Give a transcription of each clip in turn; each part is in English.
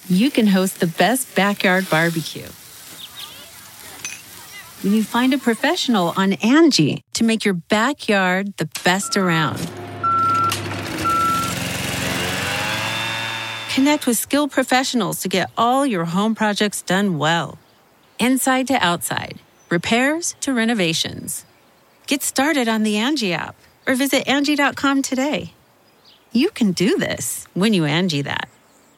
you can host the best backyard barbecue. When you find a professional on Angie to make your backyard the best around. Connect with skilled professionals to get all your home projects done well. Inside to outside, repairs to renovations. Get started on the Angie app or visit Angie.com today. You can do this when you Angie that.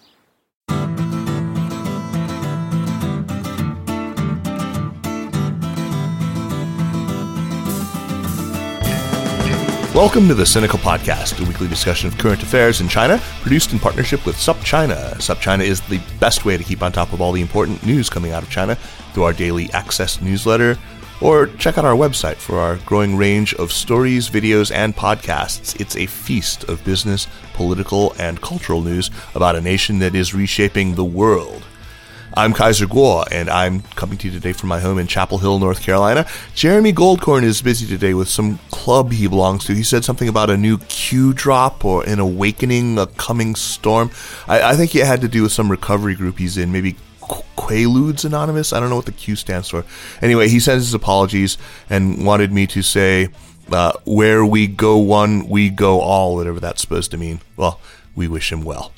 Welcome to the Sinica Podcast, a weekly discussion of current affairs in China, produced in partnership with SupChina. SupChina is the best way to keep on top of all the important news coming out of China through our daily access newsletter, or check out our website for our growing range of stories, videos, and podcasts. It's a feast of business, political, and cultural news about a nation that is reshaping the world. I'm Kaiser Kuo, and I'm coming to you today from my home in Chapel Hill, North Carolina. Jeremy Goldkorn is busy today with some club he belongs to. He said something about a new Q drop or an awakening, a coming storm. I think it had to do with some recovery group he's in, maybe Quaaludes Anonymous. I don't know what the Q stands for. Anyway, he sends his apologies and wanted me to say, where we go one, we go all, whatever that's supposed to mean. Well, we wish him well.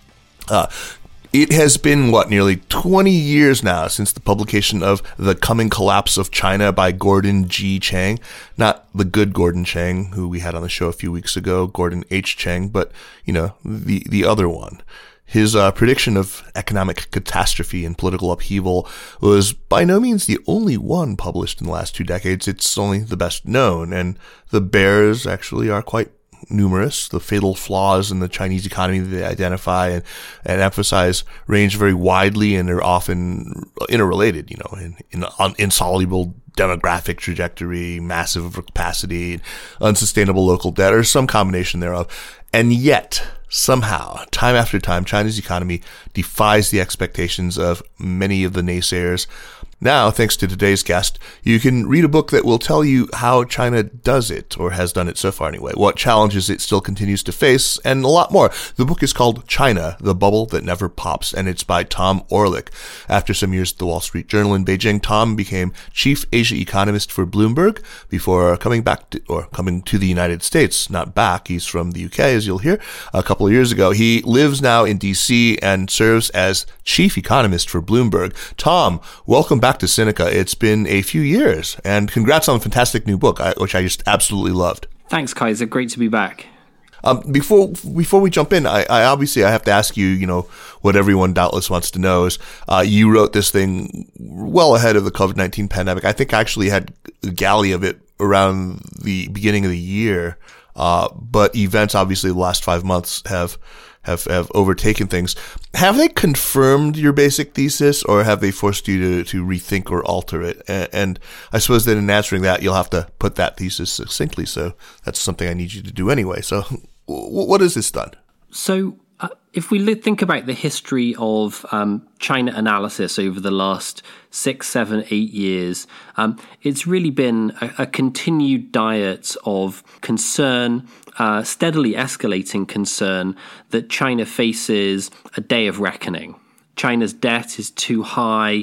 It has been, nearly 20 years now since the publication of The Coming Collapse of China by Gordon G. Chang. Not the good Gordon Chang, who we had on the show a few weeks ago, Gordon H. Chang, but, the other one. His prediction of economic catastrophe and political upheaval was by no means the only one published in the last 2 decades. It's only the best known, and the bears actually are quite numerous. The fatal flaws in the Chinese economy that they identify and emphasize range very widely, and are often interrelated, insoluble demographic trajectory, massive overcapacity, unsustainable local debt, or some combination thereof. And yet, somehow, time after time, China's economy defies the expectations of many of the naysayers. Now, thanks to today's guest, you can read a book that will tell you how China does it, or has done it so far anyway, what challenges it still continues to face, and a lot more. The book is called China, The Bubble That Never Pops, and it's by Tom Orlik. After some years at the Wall Street Journal in Beijing, Tom became chief Asia economist for Bloomberg before coming to the United States. Not back, he's from the UK, as you'll hear, a couple of years ago. He lives now in DC and serves as chief economist for Bloomberg. Tom, welcome back to Sinica. It's been a few years, and congrats on a fantastic new book, which I just absolutely loved. Thanks, Kaiser. Great to be back. Before we jump in, I obviously have to ask you, what everyone doubtless wants to know is, you wrote this thing well ahead of the COVID-19 pandemic. I think I actually had a galley of it around the beginning of the year, but events obviously the last 5 months have overtaken things. Have they confirmed your basic thesis, or have they forced you to rethink or alter it? And I suppose that in answering that, you'll have to put that thesis succinctly. So that's something I need you to do anyway. So what has this done? So if we think about the history of China analysis over the last 6, 7, 8 years, it's really been a continued diet of concern, steadily escalating concern that China faces a day of reckoning. China's debt is too high.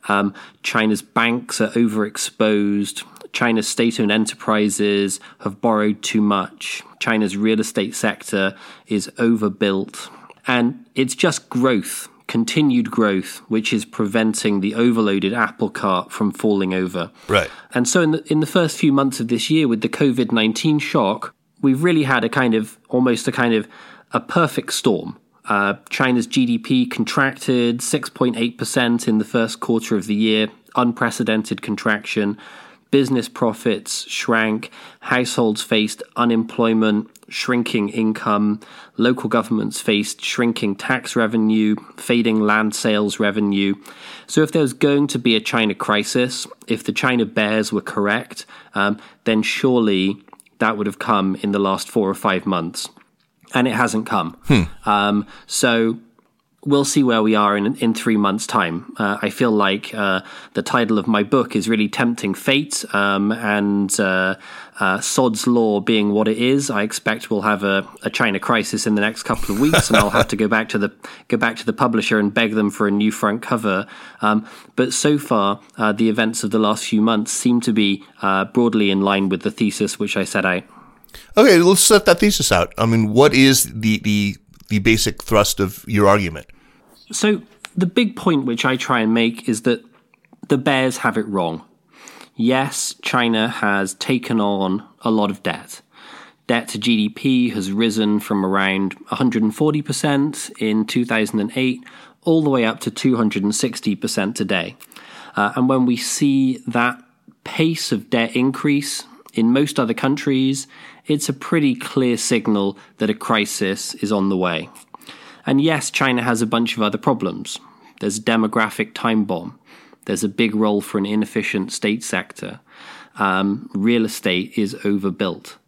China's banks are overexposed. China's state-owned enterprises have borrowed too much. China's real estate sector is overbuilt. And it's just growth, continued growth, which is preventing the overloaded apple cart from falling over. Right. And so in the first few months of this year, with the COVID-19 shock, we've really had a perfect storm. China's GDP contracted 6.8% in the first quarter of the year, unprecedented contraction. Business profits shrank, households faced unemployment, shrinking income, local governments faced shrinking tax revenue, fading land sales revenue. So if there was going to be a China crisis, if the China bears were correct, then surely that would have come in the last 4 or 5 months. And it hasn't come. So we'll see where we are in 3 months' time. I feel like the title of my book is really tempting fate, and Sod's Law being what it is, I expect we'll have a China crisis in the next couple of weeks, and I'll have to go back to the publisher and beg them for a new front cover. But so far, the events of the last few months seem to be broadly in line with the thesis which I set out. Okay, let's set that thesis out. I mean, what is the basic thrust of your argument? So the big point which I try and make is that the bears have it wrong. Yes, China has taken on a lot of debt. Debt to GDP has risen from around 140% in 2008 all the way up to 260% today. And when we see that pace of debt increase in most other countries, it's a pretty clear signal that a crisis is on the way. And yes, China has a bunch of other problems. There's a demographic time bomb. There's a big role for an inefficient state sector. Real estate is overbuilt.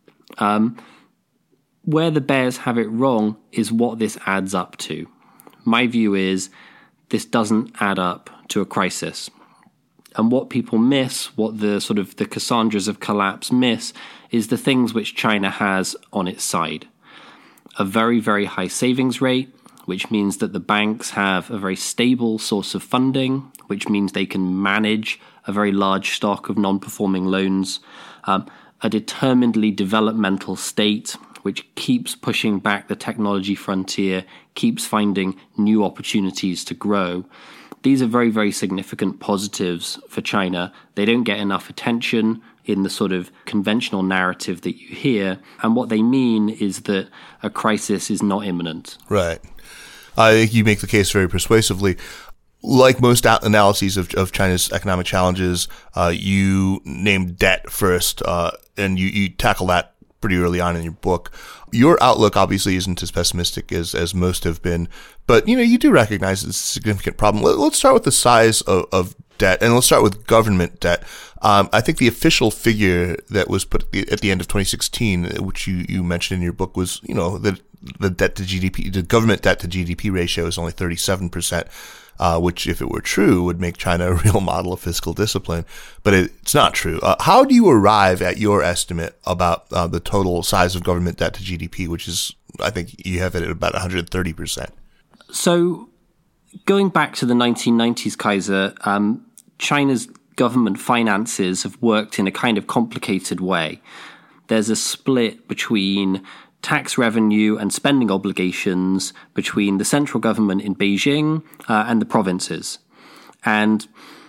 Where the bears have it wrong is what this adds up to. My view is this doesn't add up to a crisis. And what people miss, what the Cassandras of collapse miss, is the things which China has on its side. A very, very high savings rate, which means that the banks have a very stable source of funding, which means they can manage a very large stock of non-performing loans, a determinedly developmental state, which keeps pushing back the technology frontier, keeps finding new opportunities to grow. These are very, very significant positives for China. They don't get enough attention in the sort of conventional narrative that you hear. And what they mean is that a crisis is not imminent. Right. I think you make the case very persuasively. Like most analyses of China's economic challenges, you named debt first, and you tackle that pretty early on in your book. Your outlook obviously isn't as pessimistic as most have been, but you do recognize it's a significant problem. Let's start with the size of debt, and let's start with government debt. I think the official figure that was put at the end of 2016, which you mentioned in your book, was that the debt to GDP, the government debt to GDP ratio is only 37%. Which, if it were true, would make China a real model of fiscal discipline. But it's not true. How do you arrive at your estimate about the total size of government debt to GDP, which is, I think you have it at about 130%? So going back to the 1990s, Kaiser, China's government finances have worked in a kind of complicated way. There's a split between tax revenue and spending obligations between the central government in Beijing and the provinces. And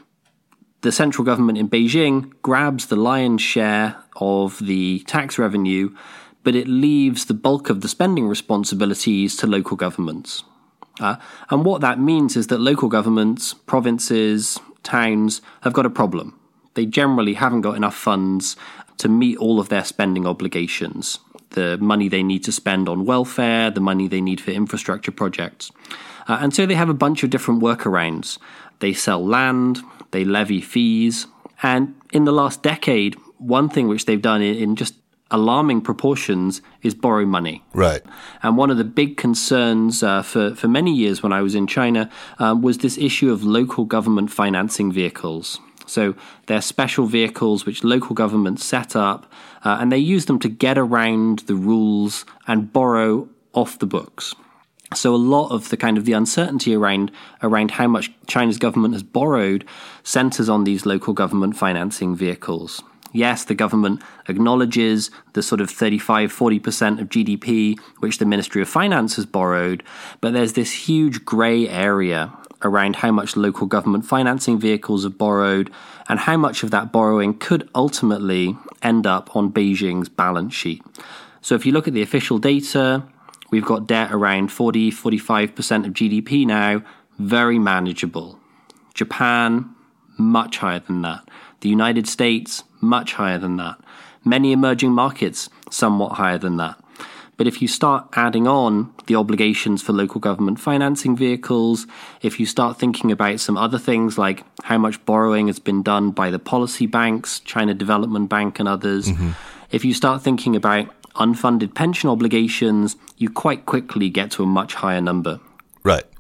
the central government in Beijing grabs the lion's share of the tax revenue, but it leaves the bulk of the spending responsibilities to local governments. And what that means is that local governments, provinces, towns have got a problem. They generally haven't got enough funds to meet all of their spending obligations. The money they need to spend on welfare, the money they need for infrastructure projects. And so they have a bunch of different workarounds. They sell land, they levy fees, and in the last decade, one thing which they've done in just alarming proportions is borrow money. Right. And one of the big concerns for many years when I was in China was this issue of local government financing vehicles. So they're special vehicles which local governments set up, and they use them to get around the rules and borrow off the books. So a lot of the uncertainty around how much China's government has borrowed centers on these local government financing vehicles. Yes, the government acknowledges the sort of 35-40% of GDP which the Ministry of Finance has borrowed, but there's this huge grey area around how much local government financing vehicles have borrowed and how much of that borrowing could ultimately end up on Beijing's balance sheet. So if you look at the official data, we've got debt around 40-45% of GDP now, very manageable. Japan, much higher than that. The United States, much higher than that. Many emerging markets, somewhat higher than that. But if you start adding on the obligations for local government financing vehicles, if you start thinking about some other things like how much borrowing has been done by the policy banks, China Development Bank and others, if you start thinking about unfunded pension obligations, you quite quickly get to a much higher number. Right.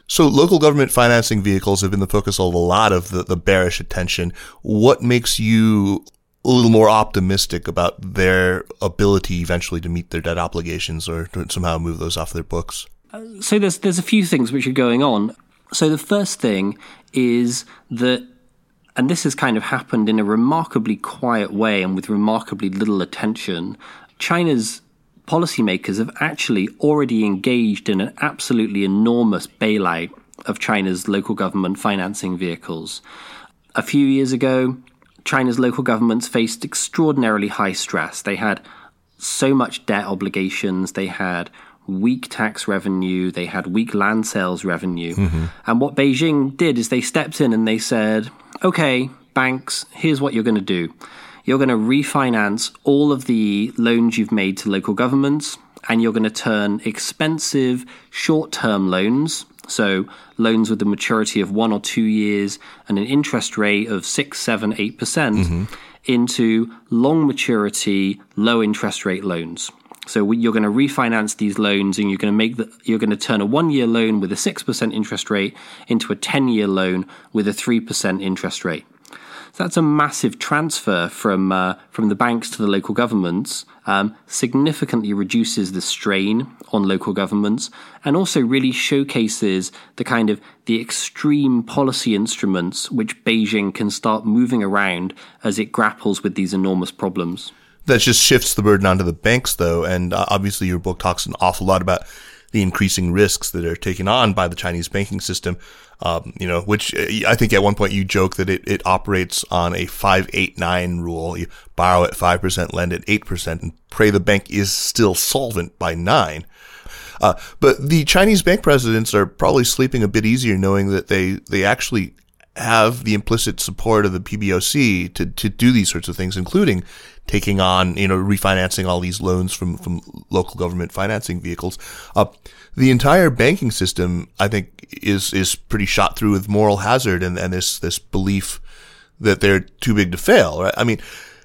So local government financing vehicles have been the focus of a lot of the bearish attention. What makes you a little more optimistic about their ability eventually to meet their debt obligations or to somehow move those off their books? So there's a few things which are going on. So the first thing is that, and this has kind of happened in a remarkably quiet way and with remarkably little attention, China's policymakers have actually already engaged in an absolutely enormous bailout of China's local government financing vehicles. A few years ago, China's local governments faced extraordinarily high stress. They had so much debt obligations, they had weak tax revenue, they had weak land sales revenue. And what Beijing did is they stepped in and they said, okay, banks, here's what you're going to do. You're going to refinance all of the loans you've made to local governments, and you're going to turn expensive short-term loans, so loans with a maturity of 1 or 2 years and an interest rate of 6, 7, 8%, into long maturity, low interest rate loans. So you're going to refinance these loans, and you're going to turn a 1-year loan with a 6% interest rate into a 10-year loan with a 3% interest rate. So that's a massive transfer from the banks to the local governments, significantly reduces the strain on local governments, and also really showcases the extreme policy instruments which Beijing can start moving around as it grapples with these enormous problems. That just shifts the burden onto the banks, though, and obviously your book talks an awful lot about the increasing risks that are taken on by the Chinese banking system, which I think at one point you joke that it operates on a 5-8-9 rule. You borrow at 5%, lend at 8%, and pray the bank is still solvent by 9. But the Chinese bank presidents are probably sleeping a bit easier knowing that they actually have the implicit support of the PBOC to do these sorts of things, including taking on, refinancing all these loans from local government financing vehicles. The entire banking system, I think, is pretty shot through with moral hazard and this belief that they're too big to fail, right? I mean,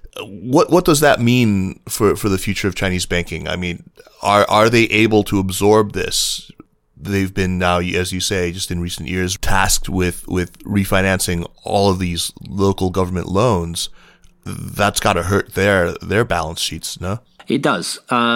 what does that mean for the future of Chinese banking? I mean, are they able to absorb this? They've been now, as you say, just in recent years, tasked with refinancing all of these local government loans. That's got to hurt their balance sheets, no? It does.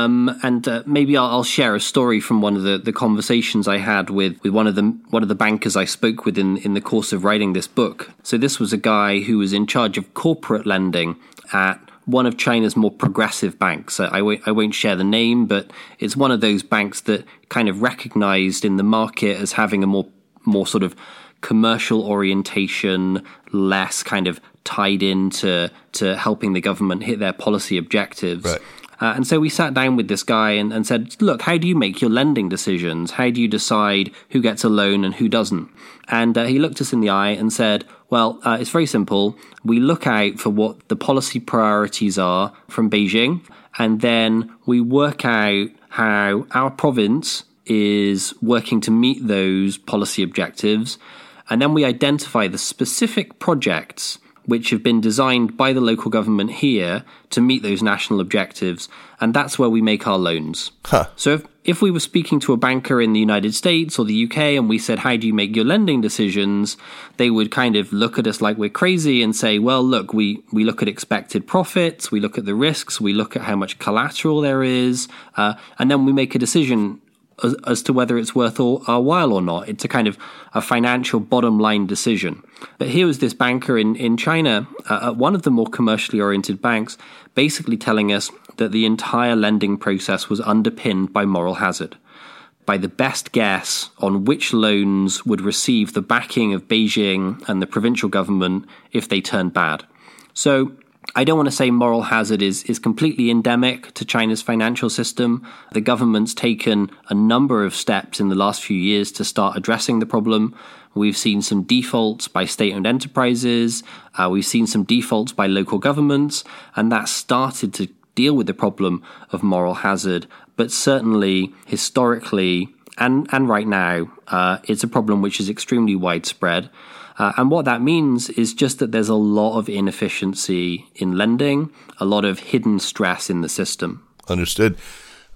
And maybe I'll share a story from one of the conversations I had with one of the bankers I spoke with in the course of writing this book. So this was a guy who was in charge of corporate lending at one of China's more progressive banks. I won't share the name, but it's one of those banks that kind of recognized in the market as having a more sort of commercial orientation, less kind of tied into helping the government hit their policy objectives. Right. And so we sat down with this guy and said, look, how do you make your lending decisions? How do you decide who gets a loan and who doesn't? And he looked us in the eye and said, well, it's very simple. We look out for what the policy priorities are from Beijing, and then we work out how our province is working to meet those policy objectives. And then we identify the specific projects which have been designed by the local government here to meet those national objectives. And that's where we make our loans. Huh. So if we were speaking to a banker in the United States or the UK and we said, how do you make your lending decisions? They would kind of look at us like we're crazy and say, well, look, we look at expected profits, we look at the risks, we look at how much collateral there is, and then we make a decision as to whether it's worth our while or not. It's a kind of a financial bottom line decision. But here was this banker in China, at one of the more commercially oriented banks, basically telling us that the entire lending process was underpinned by moral hazard, by the best guess on which loans would receive the backing of Beijing and the provincial government if they turned bad. So I don't want to say moral hazard is completely endemic to China's financial system. The government's taken a number of steps in the last few years to start addressing the problem. We've seen some defaults by state-owned enterprises. We've seen some defaults by local governments, and that started to deal with the problem of moral hazard. But certainly, historically, and right now, it's a problem which is extremely widespread. And what that means is just that there's a lot of inefficiency in lending, a lot of hidden stress in the system. Understood.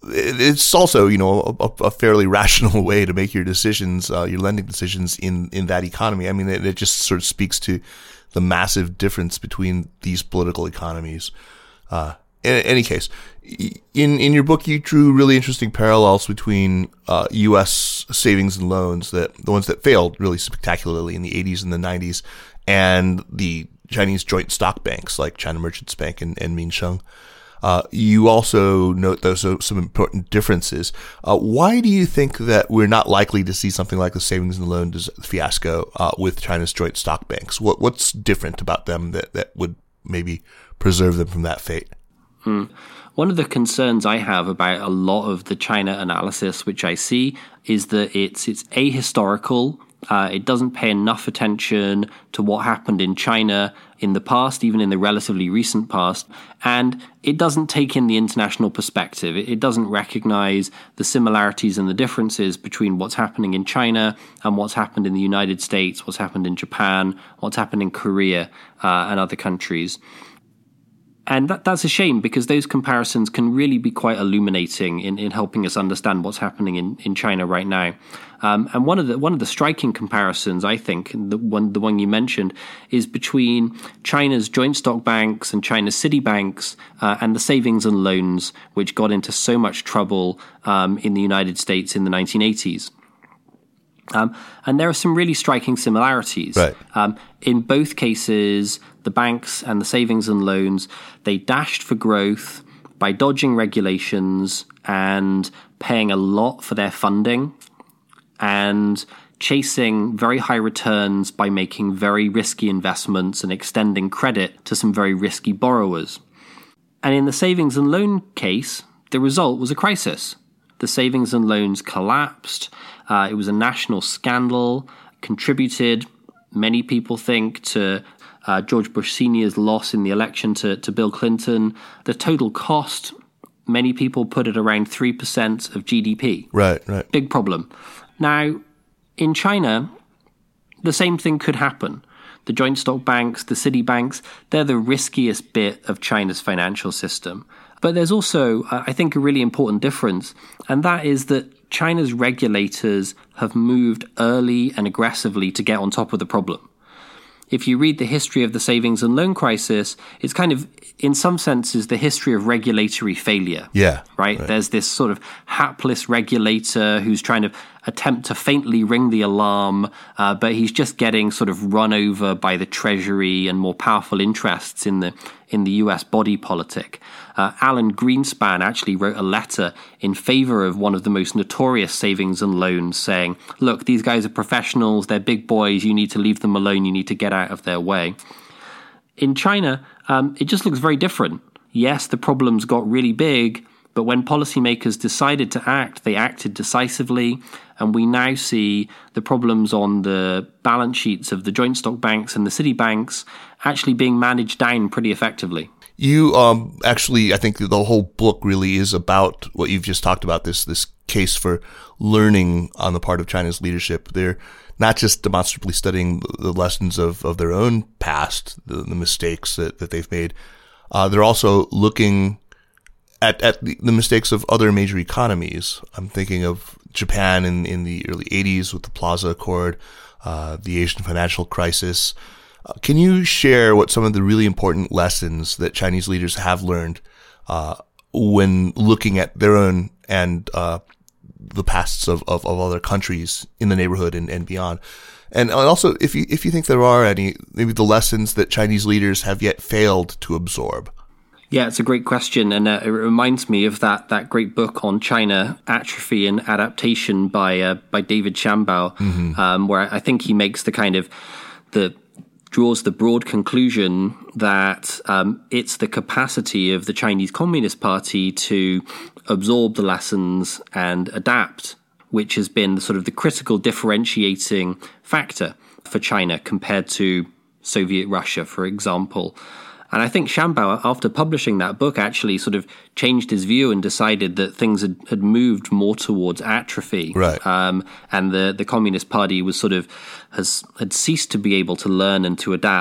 it's also, a fairly rational way to make your decisions, your lending decisions in that economy. I mean, it just sort of speaks to the massive difference between these political economies. In any case, in your book, you drew really interesting parallels between U.S. savings and loans, the ones that failed really spectacularly in the 80s and the 90s, and the Chinese joint stock banks like China Merchants Bank and Minsheng. You also note those some important differences. Why do you think that we're not likely to see something like the savings and loans fiasco with China's joint stock banks? What's different about them that would maybe preserve them from that fate? One of the concerns I have about a lot of the China analysis, which I see, is that it's ahistorical. It doesn't pay enough attention to what happened in China in the past, even in the relatively recent past, and it doesn't take in the international perspective. It doesn't recognize the similarities and the differences between what's happening in China and what's happened in the United States, what's happened in Japan, what's happened in Korea and other countries. And that's a shame, because those comparisons can really be quite illuminating in helping us understand what's happening in China right now. And one of the striking comparisons, I think, the one you mentioned, is between China's joint stock banks and China's city banks and the savings and loans, which got into so much trouble in the United States in the 1980s. And there are some really striking similarities. Right. In both cases, the banks and the savings and loans, they dashed for growth by dodging regulations and paying a lot for their funding and chasing very high returns by making very risky investments and extending credit to some very risky borrowers. And in the savings and loan case, the result was a crisis. The savings and loans collapsed. It was a national scandal, contributed, many people think, to George Bush Sr.'s loss in the election to Bill Clinton. The total cost, many people put it around 3% of GDP. Right. Big problem. Now, in China, the same thing could happen. The joint stock banks, the city banks, they're the riskiest bit of China's financial system. But there's also, I think, a really important difference, and that is that China's regulators have moved early and aggressively to get on top of the problem. If you read the history of the savings and loan crisis, it's kind of, in some senses, the history of regulatory failure. Yeah. Right? There's this sort of hapless regulator who's trying to attempt to faintly ring the alarm, but he's just getting sort of run over by the Treasury and more powerful interests in the US body politic. Alan Greenspan actually wrote a letter in favor of one of the most notorious savings and loans, saying, look, these guys are professionals, they're big boys, you need to leave them alone, you need to get out of their way. In China, it just looks very different. Yes, the problems got really big, but when policymakers decided to act, they acted decisively, and we now see the problems on the balance sheets of the joint stock banks and the city banks actually being managed down pretty effectively. You actually, I think the whole book really is about what you've just talked about, this case for learning on the part of China's leadership. They're not just demonstrably studying the lessons of their own past, the mistakes that they've made. They're also looking at the mistakes of other major economies. I'm thinking of Japan in the early 80s with the Plaza Accord, the Asian financial crisis. Can you share what some of the really important lessons that Chinese leaders have learned when looking at their own and the pasts of other countries in the neighborhood and beyond? And also, if you think there are any, maybe the lessons that Chinese leaders have yet failed to absorb? Yeah, it's a great question, and it reminds me of that great book on China, Atrophy and Adaptation by David Shambaugh, where I think he makes draws the broad conclusion that it's the capacity of the Chinese Communist Party to absorb the lessons and adapt, which has been the critical differentiating factor for China compared to Soviet Russia, for example. And I think Shambaugh, after publishing that book, actually sort of changed his view and decided that things had moved more towards atrophy. Right. And the Communist Party was had ceased to be able to learn and to adapt.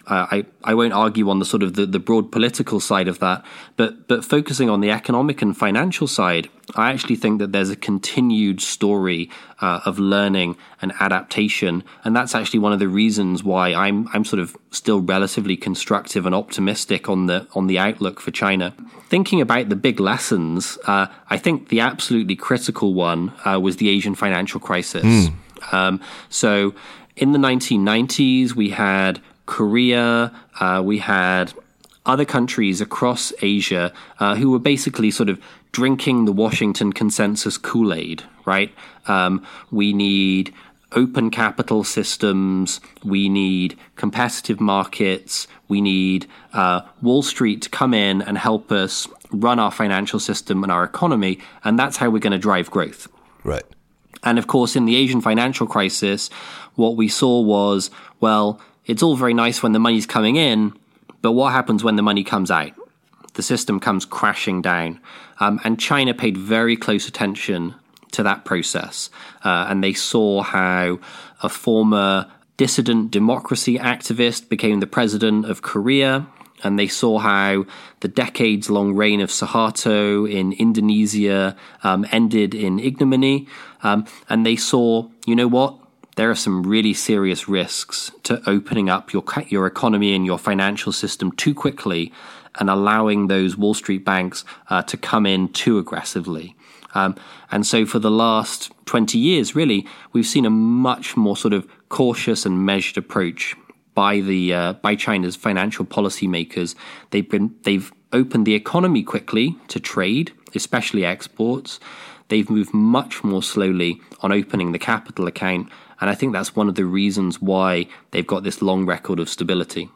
I won't argue on the sort of the broad political side of that, but focusing on the economic and financial side, I actually think that there's a continued story of learning and adaptation, and that's actually one of the reasons why I'm sort of still relatively constructive and optimistic on the outlook for China. Thinking about the big lessons, I think the absolutely critical one was the Asian financial crisis. So in the 1990s, we had Korea, we had other countries across Asia who were basically sort of drinking the Washington Consensus Kool-Aid, right? We need open capital systems, we need competitive markets, we need Wall Street to come in and help us run our financial system and our economy, and that's how we're going to drive growth. Right. And of course, in the Asian financial crisis, what we saw was, well, it's all very nice when the money's coming in, but what happens when the money comes out? The system comes crashing down. And China paid very close attention to that process. And they saw how a former dissident democracy activist became the president of Korea. And they saw how the decades-long reign of Suharto in Indonesia ended in ignominy. And they saw, you know what? There are some really serious risks to opening up your economy and your financial system too quickly and allowing those Wall Street banks to come in too aggressively. And so for the last 20 years, really, we've seen a much more sort of cautious and measured approach by China's financial policymakers. They've opened the economy quickly to trade, especially exports. They've moved much more slowly on opening the capital account. And I think that's one of the reasons why they've got this long record of stability.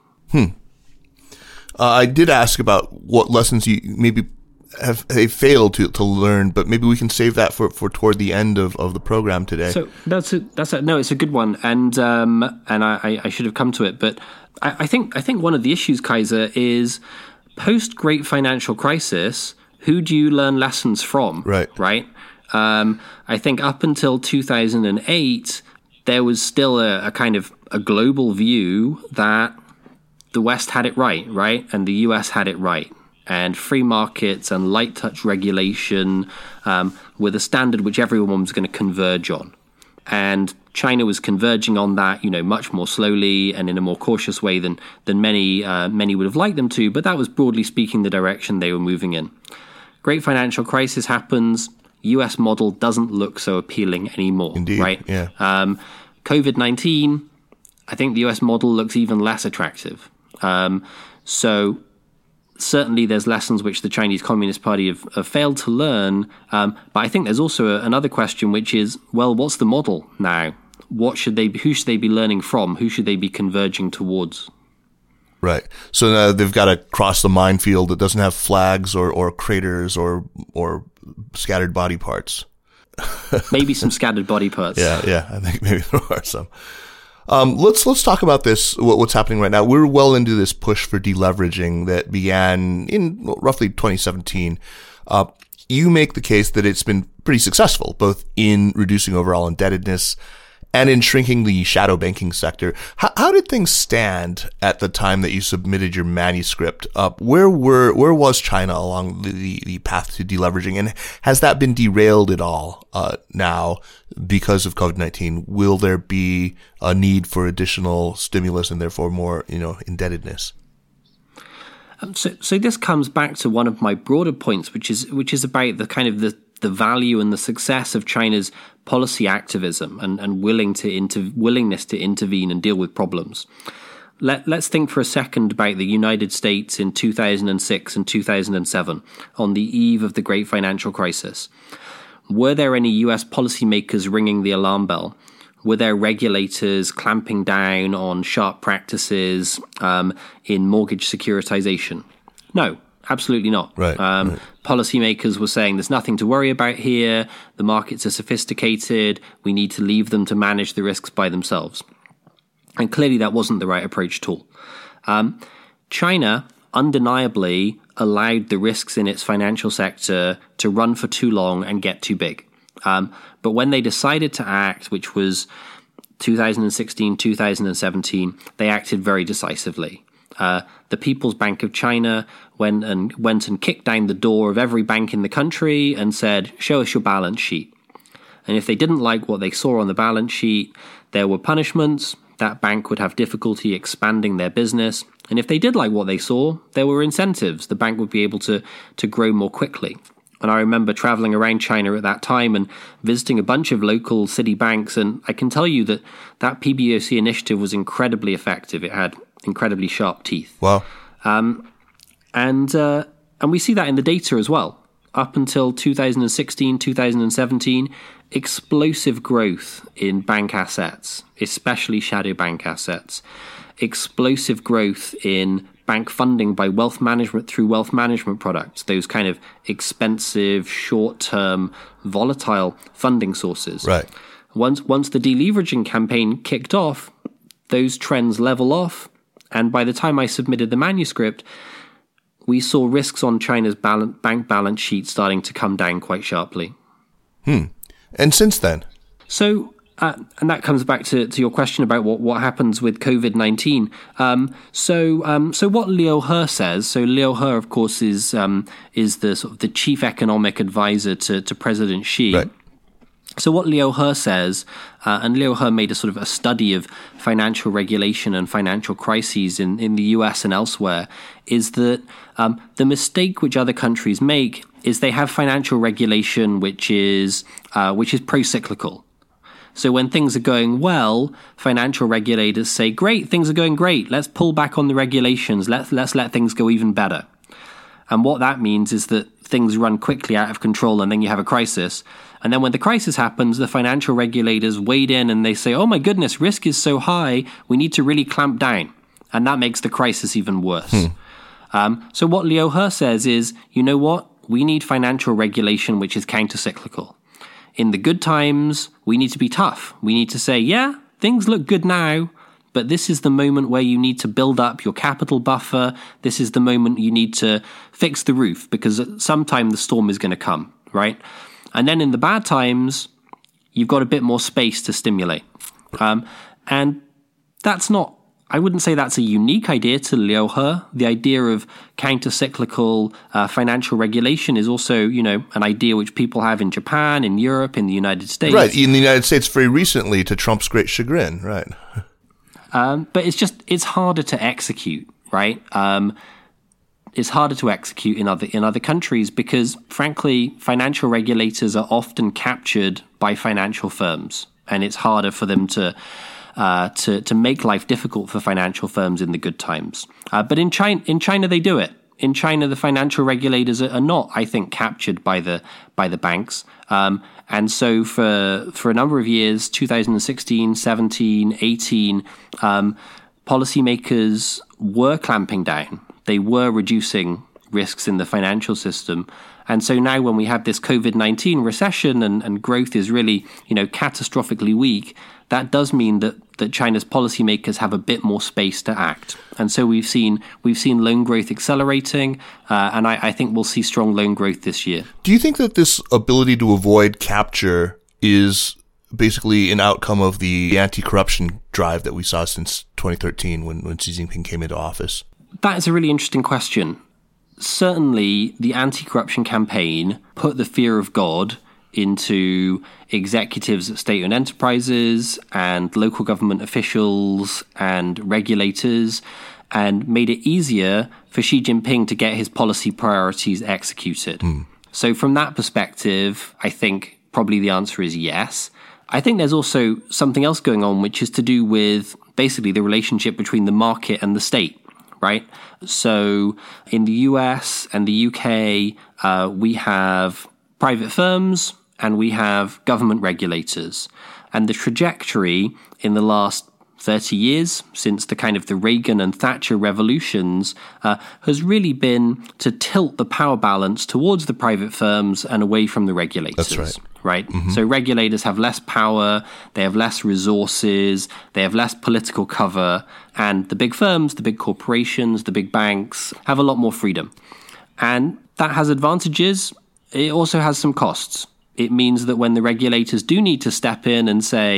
I did ask about what lessons you maybe they failed to learn, but maybe we can save that for toward the end of the program today. So it's a good one, and I should have come to it, but I think one of the issues, Kaiser, is post Great Financial Crisis. Who do you learn lessons from? Right. I think up until 2008, there was still a kind of a global view that the West had it right, and the US had it right. And free markets and light touch regulation were the standard which everyone was going to converge on. And China was converging on that, much more slowly and in a more cautious way than many would have liked them to. But that was broadly speaking the direction they were moving in. Great financial crisis happens. US model doesn't look so appealing anymore. Indeed, right? Yeah. COVID-19, I think the US model looks even less attractive. So certainly there's lessons which the Chinese Communist Party have failed to learn. But I think there's also another question, which is, well, what's the model now? Who should they be learning from? Who should they be converging towards? Right. So now they've got to cross the minefield that doesn't have flags or craters or scattered body parts. Maybe some scattered body parts. Yeah. I think maybe there are some. Let's talk about this, what's happening right now. We're well into this push for deleveraging that began in roughly 2017. You make the case that it's been pretty successful, both in reducing overall indebtedness and in shrinking the shadow banking sector. How did things stand at the time that you submitted your manuscript? Where was China along the path to deleveraging, and has that been derailed at all now because of COVID-19? Will there be a need for additional stimulus and therefore more, indebtedness? So this comes back to one of my broader points, which is about the kind of the value and the success of China's policy activism and willingness to intervene and deal with problems. Let's think for a second about the United States in 2006 and 2007, on the eve of the Great Financial Crisis. Were there any US policymakers ringing the alarm bell? Were there regulators clamping down on sharp practices in mortgage securitization? No. Absolutely not. Right. Policymakers were saying there's nothing to worry about here. The markets are sophisticated. We need to leave them to manage the risks by themselves. And clearly that wasn't the right approach at all. China undeniably allowed the risks in its financial sector to run for too long and get too big. But when they decided to act, which was 2016, 2017, they acted very decisively. The People's Bank of China went and kicked down the door of every bank in the country and said, show us your balance sheet. And if they didn't like what they saw on the balance sheet, there were punishments. That bank would have difficulty expanding their business. And if they did like what they saw, there were incentives. The bank would be able to grow more quickly. And I remember traveling around China at that time and visiting a bunch of local city banks. And I can tell you that PBOC initiative was incredibly effective. It had incredibly sharp teeth. Wow. And we see that in the data as well. Up until 2016, 2017, explosive growth in bank assets, especially shadow bank assets. Explosive growth in bank funding by wealth management through wealth management products, those kind of expensive, short-term, volatile funding sources. Right. Once the deleveraging campaign kicked off, those trends level off. And by the time I submitted the manuscript, we saw risks on China's bank balance sheet starting to come down quite sharply. And since then? So, and that comes back to your question about what happens with COVID-19. So what Liu He says. So Liu He, of course, is the sort of the chief economic advisor to President Xi. Right. So what Liu He says, and Liu He made a sort of a study of financial regulation and financial crises in the US and elsewhere, is that the mistake which other countries make is they have financial regulation which is pro-cyclical. So when things are going well, financial regulators say, great, things are going great. Let's pull back on the regulations. Let's let things go even better. And what that means is that things run quickly out of control and then you have a crisis. And then when the crisis happens, the financial regulators wade in and they say, oh my goodness, risk is so high, we need to really clamp down. And that makes the crisis even worse. So what Liu He says is, you know what? We need financial regulation which is counter-cyclical. In the good times, we need to be tough. We need to say, yeah, things look good now, but this is the moment where you need to build up your capital buffer. This is the moment you need to fix the roof because at some time the storm is going to come, right? And then in the bad times, you've got a bit more space to stimulate. And that's not, I wouldn't say that's a unique idea to Liu He. The idea of counter-cyclical financial regulation is also, an idea which people have in Japan, in Europe, in the United States. Right, in the United States very recently, to Trump's great chagrin, right. But it's harder to execute, right? It's harder to execute in other countries because, frankly, financial regulators are often captured by financial firms, and it's harder for them to make life difficult for financial firms in the good times. But in China, they do it. In China, the financial regulators are not, I think, captured by the banks. And so for a number of years, 2016, 17, 18, policymakers were clamping down. They were reducing risks in the financial system. And so now when we have this COVID-19 recession and growth is really, catastrophically weak, that does mean that China's policymakers have a bit more space to act. And so we've seen loan growth accelerating, and I think we'll see strong loan growth this year. Do you think that this ability to avoid capture is basically an outcome of the anti-corruption drive that we saw since 2013 when Xi Jinping came into office? That is a really interesting question. Certainly, the anti-corruption campaign put the fear of God into executives at state-owned enterprises and local government officials and regulators and made it easier for Xi Jinping to get his policy priorities executed. So from that perspective, I think probably the answer is yes. I think there's also something else going on, which is to do with basically the relationship between the market and the state, right? So in the US and the UK, we have private firms and we have government regulators. And the trajectory in the last 30 years, since the kind of the Reagan and Thatcher revolutions, has really been to tilt the power balance towards the private firms and away from the regulators. That's right. Right? Mm-hmm. So regulators have less power, they have less resources, they have less political cover, and the big firms, the big corporations, the big banks have a lot more freedom. And that has advantages. It also has some costs. It means that when the regulators do need to step in and say,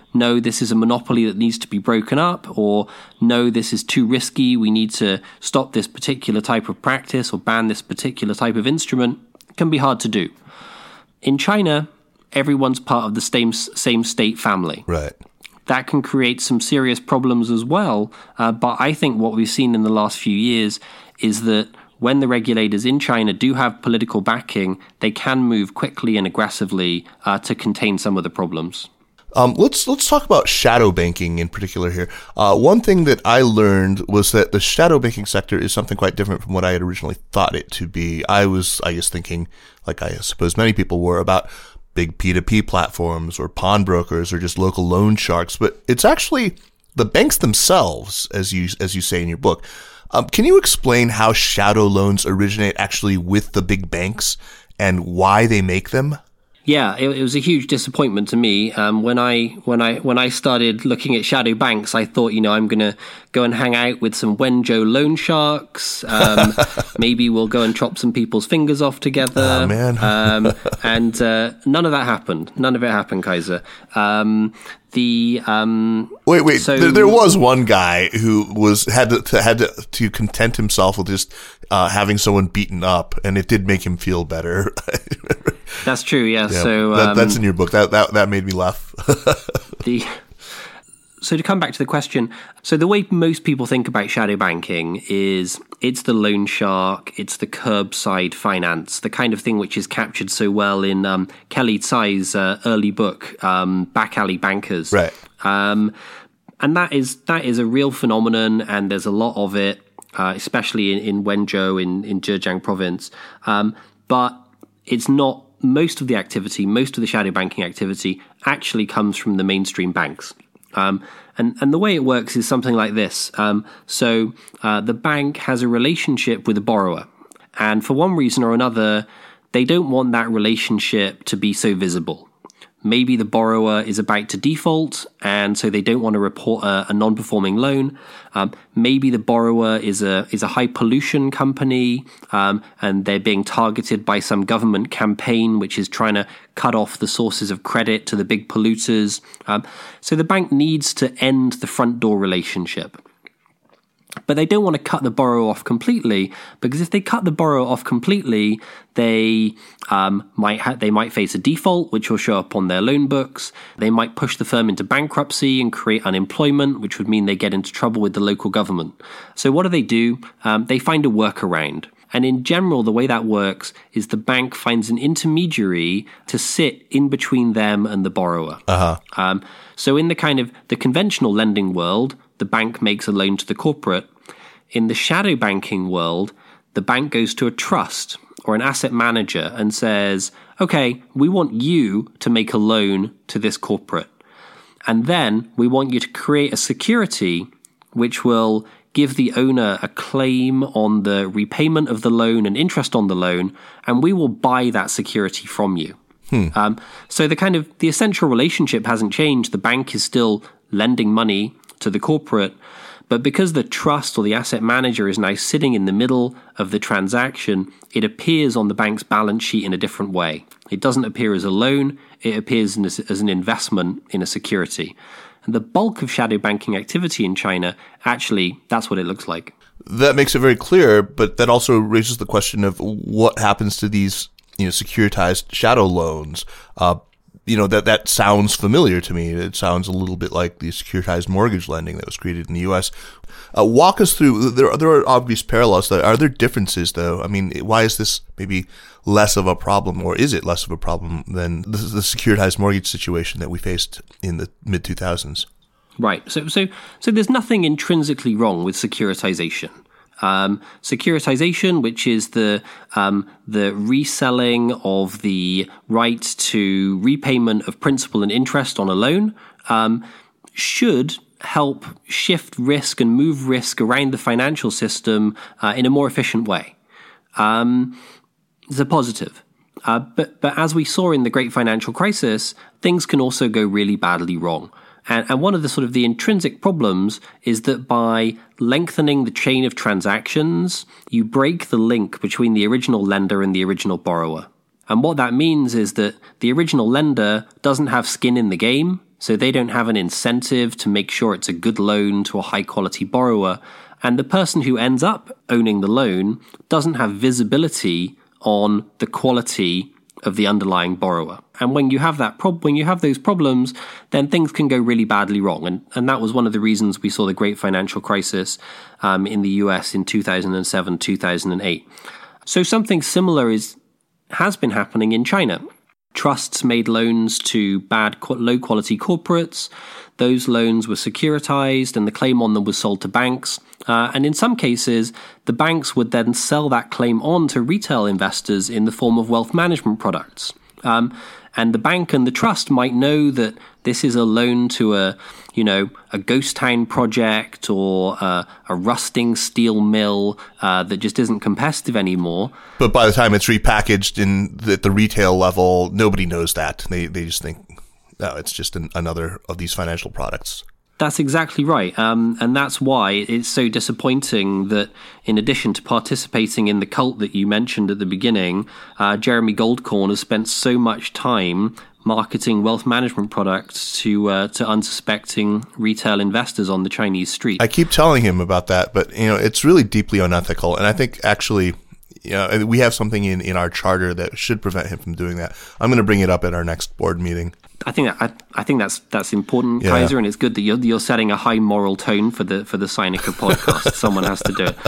no, this is a monopoly that needs to be broken up, or no, this is too risky, we need to stop this particular type of practice or ban this particular type of instrument, can be hard to do. In China, everyone's part of the same state family. Right. That can create some serious problems as well. But I think what we've seen in the last few years is that when the regulators in China do have political backing, they can move quickly and aggressively to contain some of the problems. Let's talk about shadow banking in particular here. One thing that I learned was that the shadow banking sector is something quite different from what I had originally thought it to be. I guess, thinking, like I suppose many people were, about big P2P platforms or pawnbrokers or just local loan sharks, but it's actually the banks themselves, as you say in your book. Can you explain how shadow loans originate actually with the big banks and why they make them? Yeah, it was a huge disappointment to me. When I started looking at shadow banks, I thought, I'm going to go and hang out with some Wenzhou loan sharks. Maybe we'll go and chop some people's fingers off together. Oh, man. And none of that happened. None of it happened, Kaiser. Wait. So, there was one guy who had to content himself with just having someone beaten up, and it did make him feel better. That's true. Yeah. So that's in your book. That made me laugh. So to come back to the question, so the way most people think about shadow banking is it's the loan shark, it's the curbside finance, the kind of thing which is captured so well in Kelly Tsai's early book, Back Alley Bankers. Right. And that is a real phenomenon, and there's a lot of it, especially in Wenzhou in Zhejiang province. But it's not most of the activity, most of the shadow banking activity actually comes from the mainstream banks. And the way it works is something like this. So the bank has a relationship with a borrower, and for one reason or another, they don't want that relationship to be so visible. Maybe the borrower is about to default, and so they don't want to report a non-performing loan. Maybe the borrower is a high pollution company, and they're being targeted by some government campaign which is trying to cut off the sources of credit to the big polluters. So the bank needs to end the front door relationship. But they don't want to cut the borrower off completely, because if they cut the borrower off completely, they might face a default, which will show up on their loan books. They might push the firm into bankruptcy and create unemployment, which would mean they get into trouble with the local government. So what do? They find a workaround. And in general, the way that works is the bank finds an intermediary to sit in between them and the borrower. So in the conventional lending world, the bank makes a loan to the corporate. In the shadow banking world, the bank goes to a trust or an asset manager and says, okay, we want you to make a loan to this corporate. And then we want you to create a security which will give the owner a claim on the repayment of the loan and interest on the loan, and we will buy that security from you. So the essential relationship hasn't changed. The bank is still lending money to the corporate, but because the trust or the asset manager is now sitting in the middle of the transaction, it appears on the bank's balance sheet in a different way. It doesn't appear as a loan, it appears as an investment in a security. And the bulk of shadow banking activity in China, actually, that's what it looks like. That makes it very clear, but that also raises the question of what happens to these, securitized shadow loans. That sounds familiar to me. It sounds a little bit like the securitized mortgage lending that was created in the U.S. Walk us through. There are obvious parallels. Are there differences, though? I mean, why is this maybe less of a problem, or is it less of a problem than the securitized mortgage situation that we faced in the mid-2000s? Right. So there's nothing intrinsically wrong with securitization. Securitization, which is the reselling of the right to repayment of principal and interest on a loan, should help shift risk and move risk around the financial system in a more efficient way. It's a positive. But as we saw in the Great Financial Crisis, things can also go really badly wrong. And one of the intrinsic problems is that by lengthening the chain of transactions, you break the link between the original lender and the original borrower. And what that means is that the original lender doesn't have skin in the game so they don't have an incentive to make sure it's a good loan to a high-quality borrower. And the person who ends up owning the loan doesn't have visibility on the quality of the underlying borrower. And when you have those problems, then things can go really badly wrong. And that was one of the reasons we saw the great financial crisis in the US in 2007, 2008. So something similar has been happening in China. Trusts made loans to low-quality corporates. Those loans were securitized and the claim on them was sold to banks. And in some cases, the banks would then sell that claim on to retail investors in the form of wealth management products. And the bank and the trust might know that this is a loan to a ghost town project or a rusting steel mill that just isn't competitive anymore. But by the time it's repackaged at the retail level, nobody knows that. They just think, oh, it's just another of these financial products. That's exactly right. And that's why it's so disappointing that in addition to participating in the cult that you mentioned at the beginning, Jeremy Goldkorn has spent so much time marketing wealth management products to unsuspecting retail investors on the Chinese street. I keep telling him about that, but it's really deeply unethical. And I think actually, we have something in our charter that should prevent him from doing that. I'm going to bring it up at our next board meeting. I think that's important, yeah. Kaiser, and it's good that you're setting a high moral tone for the Sinica podcast. Someone has to do it.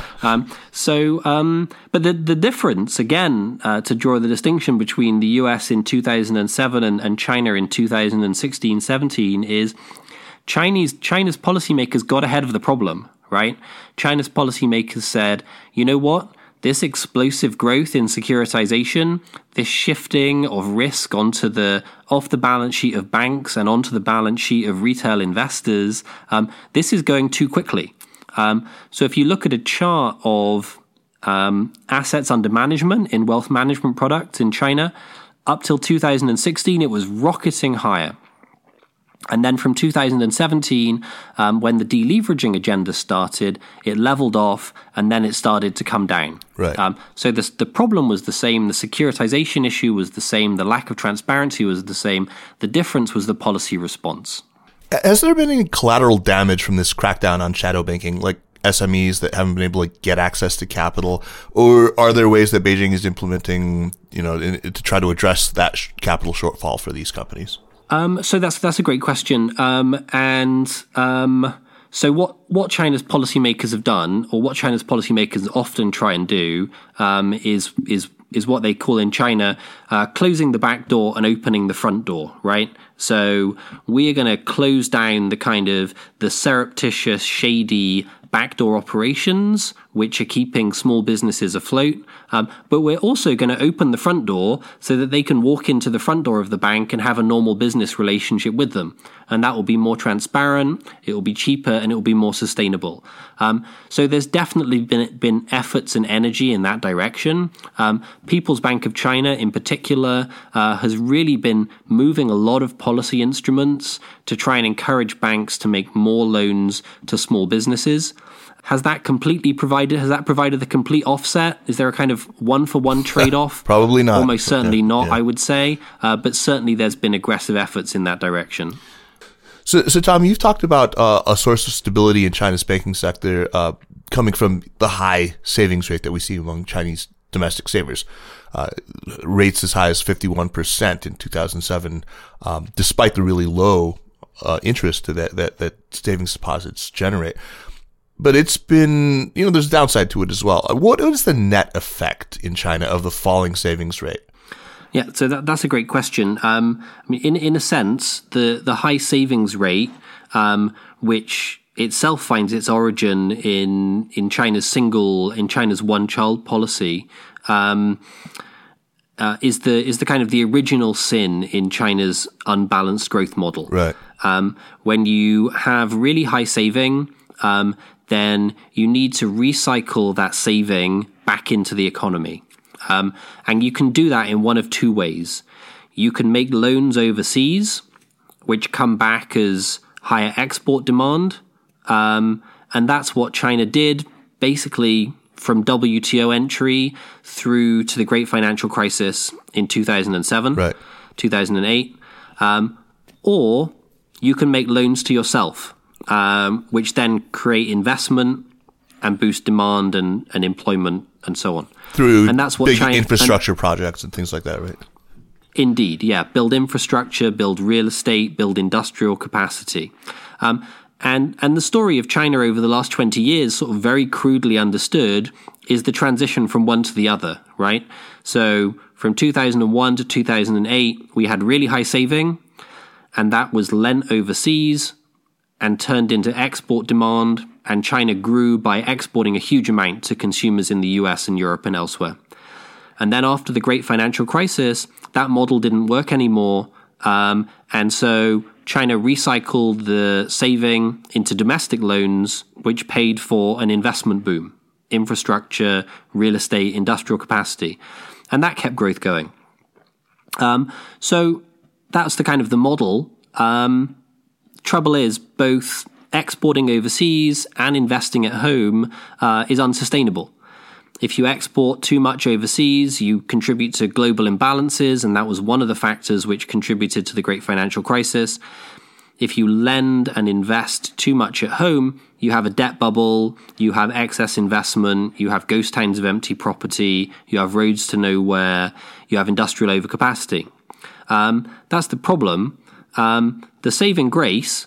But the difference again, to draw the distinction between the US in 2007 and China in 2016-17 is China's policymakers got ahead of the problem, right? China's policymakers said, you know what? This explosive growth in securitization, this shifting of risk off the balance sheet of banks and onto the balance sheet of retail investors, this is going too quickly. So if you look at a chart of assets under management in wealth management products in China, up till 2016, it was rocketing higher. And then from 2017, when the deleveraging agenda started, it leveled off and then it started to come down. Right. So the problem was the same. The securitization issue was the same. The lack of transparency was the same. The difference was the policy response. Has there been any collateral damage from this crackdown on shadow banking, like SMEs that haven't been able to get access to capital? Or are there ways that Beijing is implementing, to try to address that capital shortfall for these companies? So that's a great question. So what China's policymakers have done, or what China's policymakers often try and do, is what they call in China closing the back door and opening the front door, right? So we are going to close down the surreptitious, shady backdoor operations, which are keeping small businesses afloat. But we're also going to open the front door so that they can walk into the front door of the bank and have a normal business relationship with them. And that will be more transparent, it will be cheaper, and it will be more sustainable. So there's definitely been efforts and energy in that direction. People's Bank of China in particular has really been moving a lot of policy instruments to try and encourage banks to make more loans to small businesses. Has that provided the complete offset? Is there a kind of one-for-one trade-off? Probably not. Almost certainly not, yeah. I would say. But certainly there's been aggressive efforts in that direction. So Tom, you've talked about a source of stability in China's banking sector coming from the high savings rate that we see among Chinese domestic savers. Rates as high as 51% in 2007, despite the really low interest that savings deposits generate. But it's been, there's a downside to it as well. What is the net effect in China of the falling savings rate? Yeah, so that's a great question. In a sense, the high savings rate, which itself finds its origin in China's one-child policy, is the kind of the original sin in China's unbalanced growth model. Right. When you have really high saving, then you need to recycle that saving back into the economy. And you can do that in one of two ways. You can make loans overseas, which come back as higher export demand. And that's what China did, basically from WTO entry through to the great financial crisis in 2007, right. 2008. Or you can make loans to yourself, which then create investment and boost demand and employment and so on. Through and that's what big infrastructure projects and things like that, right? Indeed, yeah. Build infrastructure, build real estate, build industrial capacity. And the story of China over the last 20 years, sort of very crudely understood, is the transition from one to the other, right? So from 2001 to 2008, we had really high saving, and that was lent overseas and turned into export demand, and China grew by exporting a huge amount to consumers in the US and Europe and elsewhere. And then after the great financial crisis, that model didn't work anymore, and so China recycled the saving into domestic loans, which paid for an investment boom, infrastructure, real estate, industrial capacity. And that kept growth going. So that's the kind of the model. Trouble is, both exporting overseas and investing at home is unsustainable. If you export too much overseas, you contribute to global imbalances, and that was one of the factors which contributed to the great financial crisis. If you lend and invest too much at home, you have a debt bubble, you have excess investment, you have ghost towns of empty property, you have roads to nowhere, you have industrial overcapacity. That's the problem. The saving grace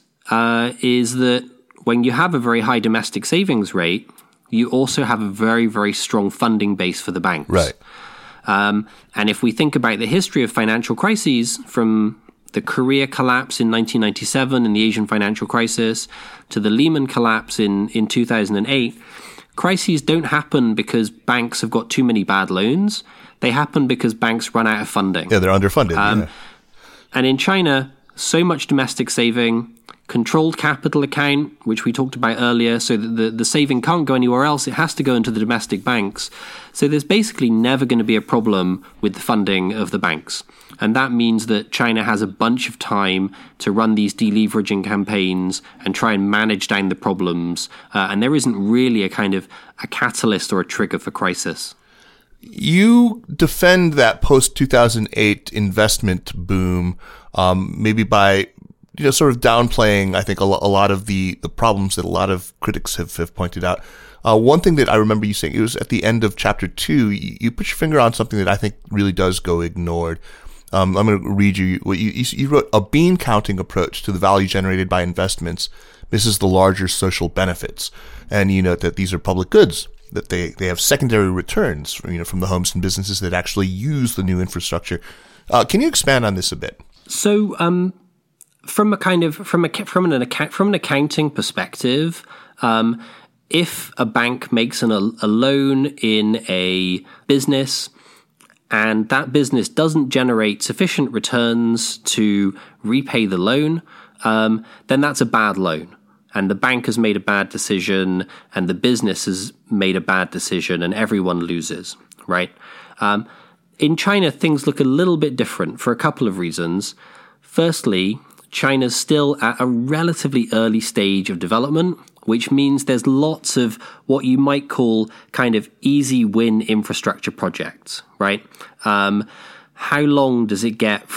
is that when you have a very high domestic savings rate, you also have a very, very strong funding base for the banks. Right. And if we think about the history of financial crises, from the Korea collapse in 1997 and the Asian financial crisis to the Lehman collapse in 2008, crises don't happen because banks have got too many bad loans. They happen because banks run out of funding. Yeah, they're underfunded. And in China, so much domestic saving, controlled capital account, which we talked about earlier, so that the saving can't go anywhere else. It has to go into the domestic banks. So there's basically never going to be a problem with the funding of the banks. And that means that China has a bunch of time to run these deleveraging campaigns and try and manage down the problems. And there isn't really a kind of a catalyst or a trigger for crisis. You defend that post-2008 investment boom, maybe by sort of downplaying, I think, a lot of the problems that a lot of critics have pointed out. One thing that I remember you saying, it was at the end of chapter 2, you put your finger on something that I think really does go ignored. I'm going to read you what you wrote. A bean counting approach to the value generated by investments misses the larger social benefits. And you note that these are public goods, that they have secondary returns from the homes and businesses that actually use the new infrastructure. Can you expand on this a bit? So, from an accounting perspective, if a bank makes a loan in a business and that business doesn't generate sufficient returns to repay the loan, then that's a bad loan. And the bank has made a bad decision, and the business has made a bad decision, and everyone loses, right? In China, things look a little bit different for a couple of reasons. Firstly, China's still at a relatively early stage of development, which means there's lots of what you might call kind of easy win infrastructure projects, right? How long does it take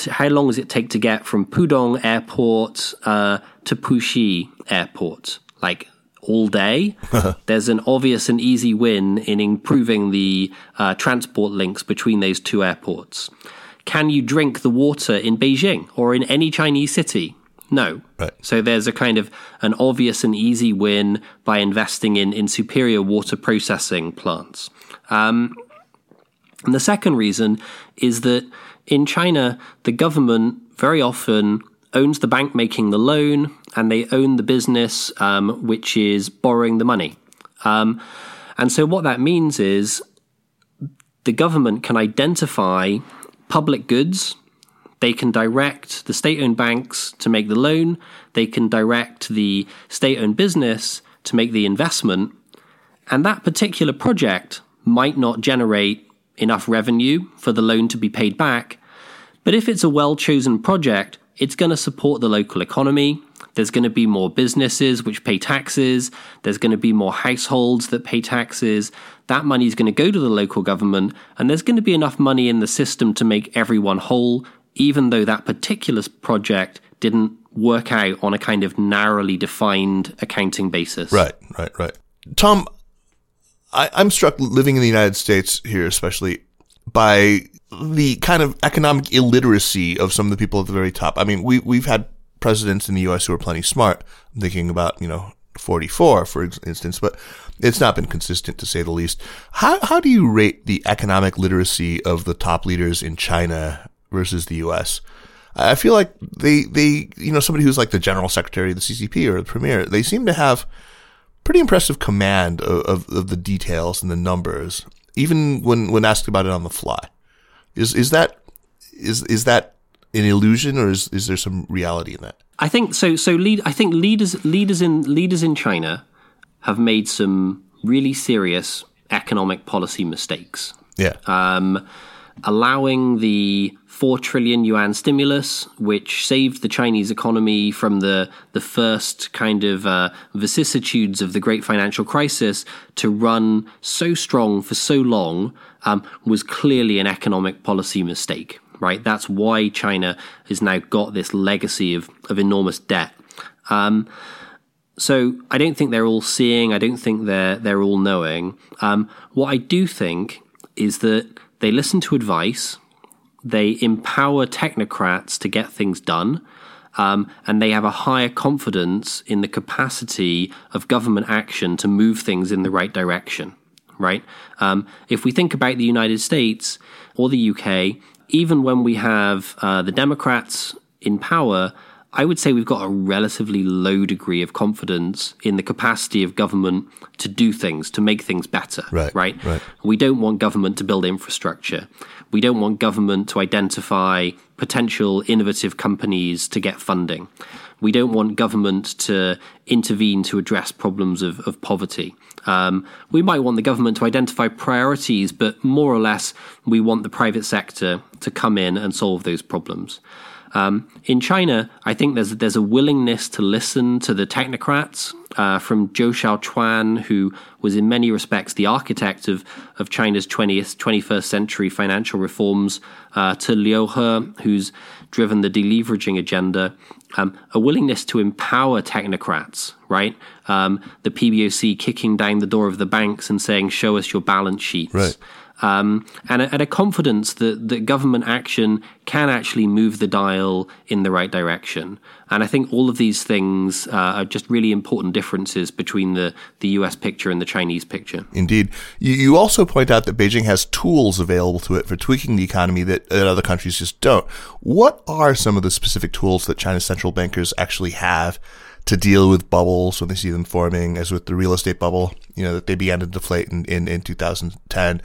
to get from Pudong Airport to Puxi Airport? Like all day? There's an obvious and easy win in improving the transport links between those two airports. Can you drink the water in Beijing or in any Chinese city? No. Right. So there's a kind of an obvious and easy win by investing in superior water processing plants. And the second reason is that in China, the government very often owns the bank making the loan, and they own the business which is borrowing the money. And so what that means is the government can identify public goods. They can direct the state-owned banks to make the loan. They can direct the state-owned business to make the investment. And that particular project might not generate enough revenue for the loan to be paid back. But if it's a well-chosen project, it's going to support the local economy. There's going to be more businesses which pay taxes. There's going to be more households that pay taxes. That money is going to go to the local government, and there's going to be enough money in the system to make everyone whole, even though that particular project didn't work out on a kind of narrowly defined accounting basis. Right. Tom, I'm struck living in the United States here, especially by the kind of economic illiteracy of some of the people at the very top. I mean, we've had presidents in the U.S. who are plenty smart. I'm thinking about, 44, for instance, but it's not been consistent, to say the least. How do you rate the economic literacy of the top leaders in China versus the U.S.? I feel like they somebody who's like the general secretary of the CCP or the premier, they seem to have pretty impressive command of the details and the numbers, even when asked about it on the fly. Is that an illusion, or is there some reality in that? I think so. I think leaders in China have made some really serious economic policy mistakes. Yeah. Allowing the 4 trillion yuan stimulus, which saved the Chinese economy from the first kind of vicissitudes of the great financial crisis, to run so strong for so long, was clearly an economic policy mistake, right? That's why China has now got this legacy of enormous debt. So I don't think they're all seeing. I don't think they're all knowing. What I do think is that they listen to advice, they empower technocrats to get things done, and they have a higher confidence in the capacity of government action to move things in the right direction, right? If we think about the United States or the UK, even when we have the Democrats in power, I would say we've got a relatively low degree of confidence in the capacity of government to do things, to make things better, right? We don't want government to build infrastructure. We don't want government to identify potential innovative companies to get funding. We don't want government to intervene to address problems of poverty. We might want the government to identify priorities, but more or less we want the private sector to come in and solve those problems. In China, I think there's a willingness to listen to the technocrats, from Zhou Xiaochuan, who was in many respects the architect of China's 21st century financial reforms, to Liu He, who's driven the deleveraging agenda, a willingness to empower technocrats, right? The PBOC kicking down the door of the banks and saying, show us your balance sheets. Right. And a confidence that government action can actually move the dial in the right direction. And I think all of these things are just really important differences between the US picture and the Chinese picture. Indeed. You also point out that Beijing has tools available to it for tweaking the economy that other countries just don't. What are some of the specific tools that China's central bankers actually have to deal with bubbles when they see them forming, as with the real estate bubble, that they began to deflate in 2010,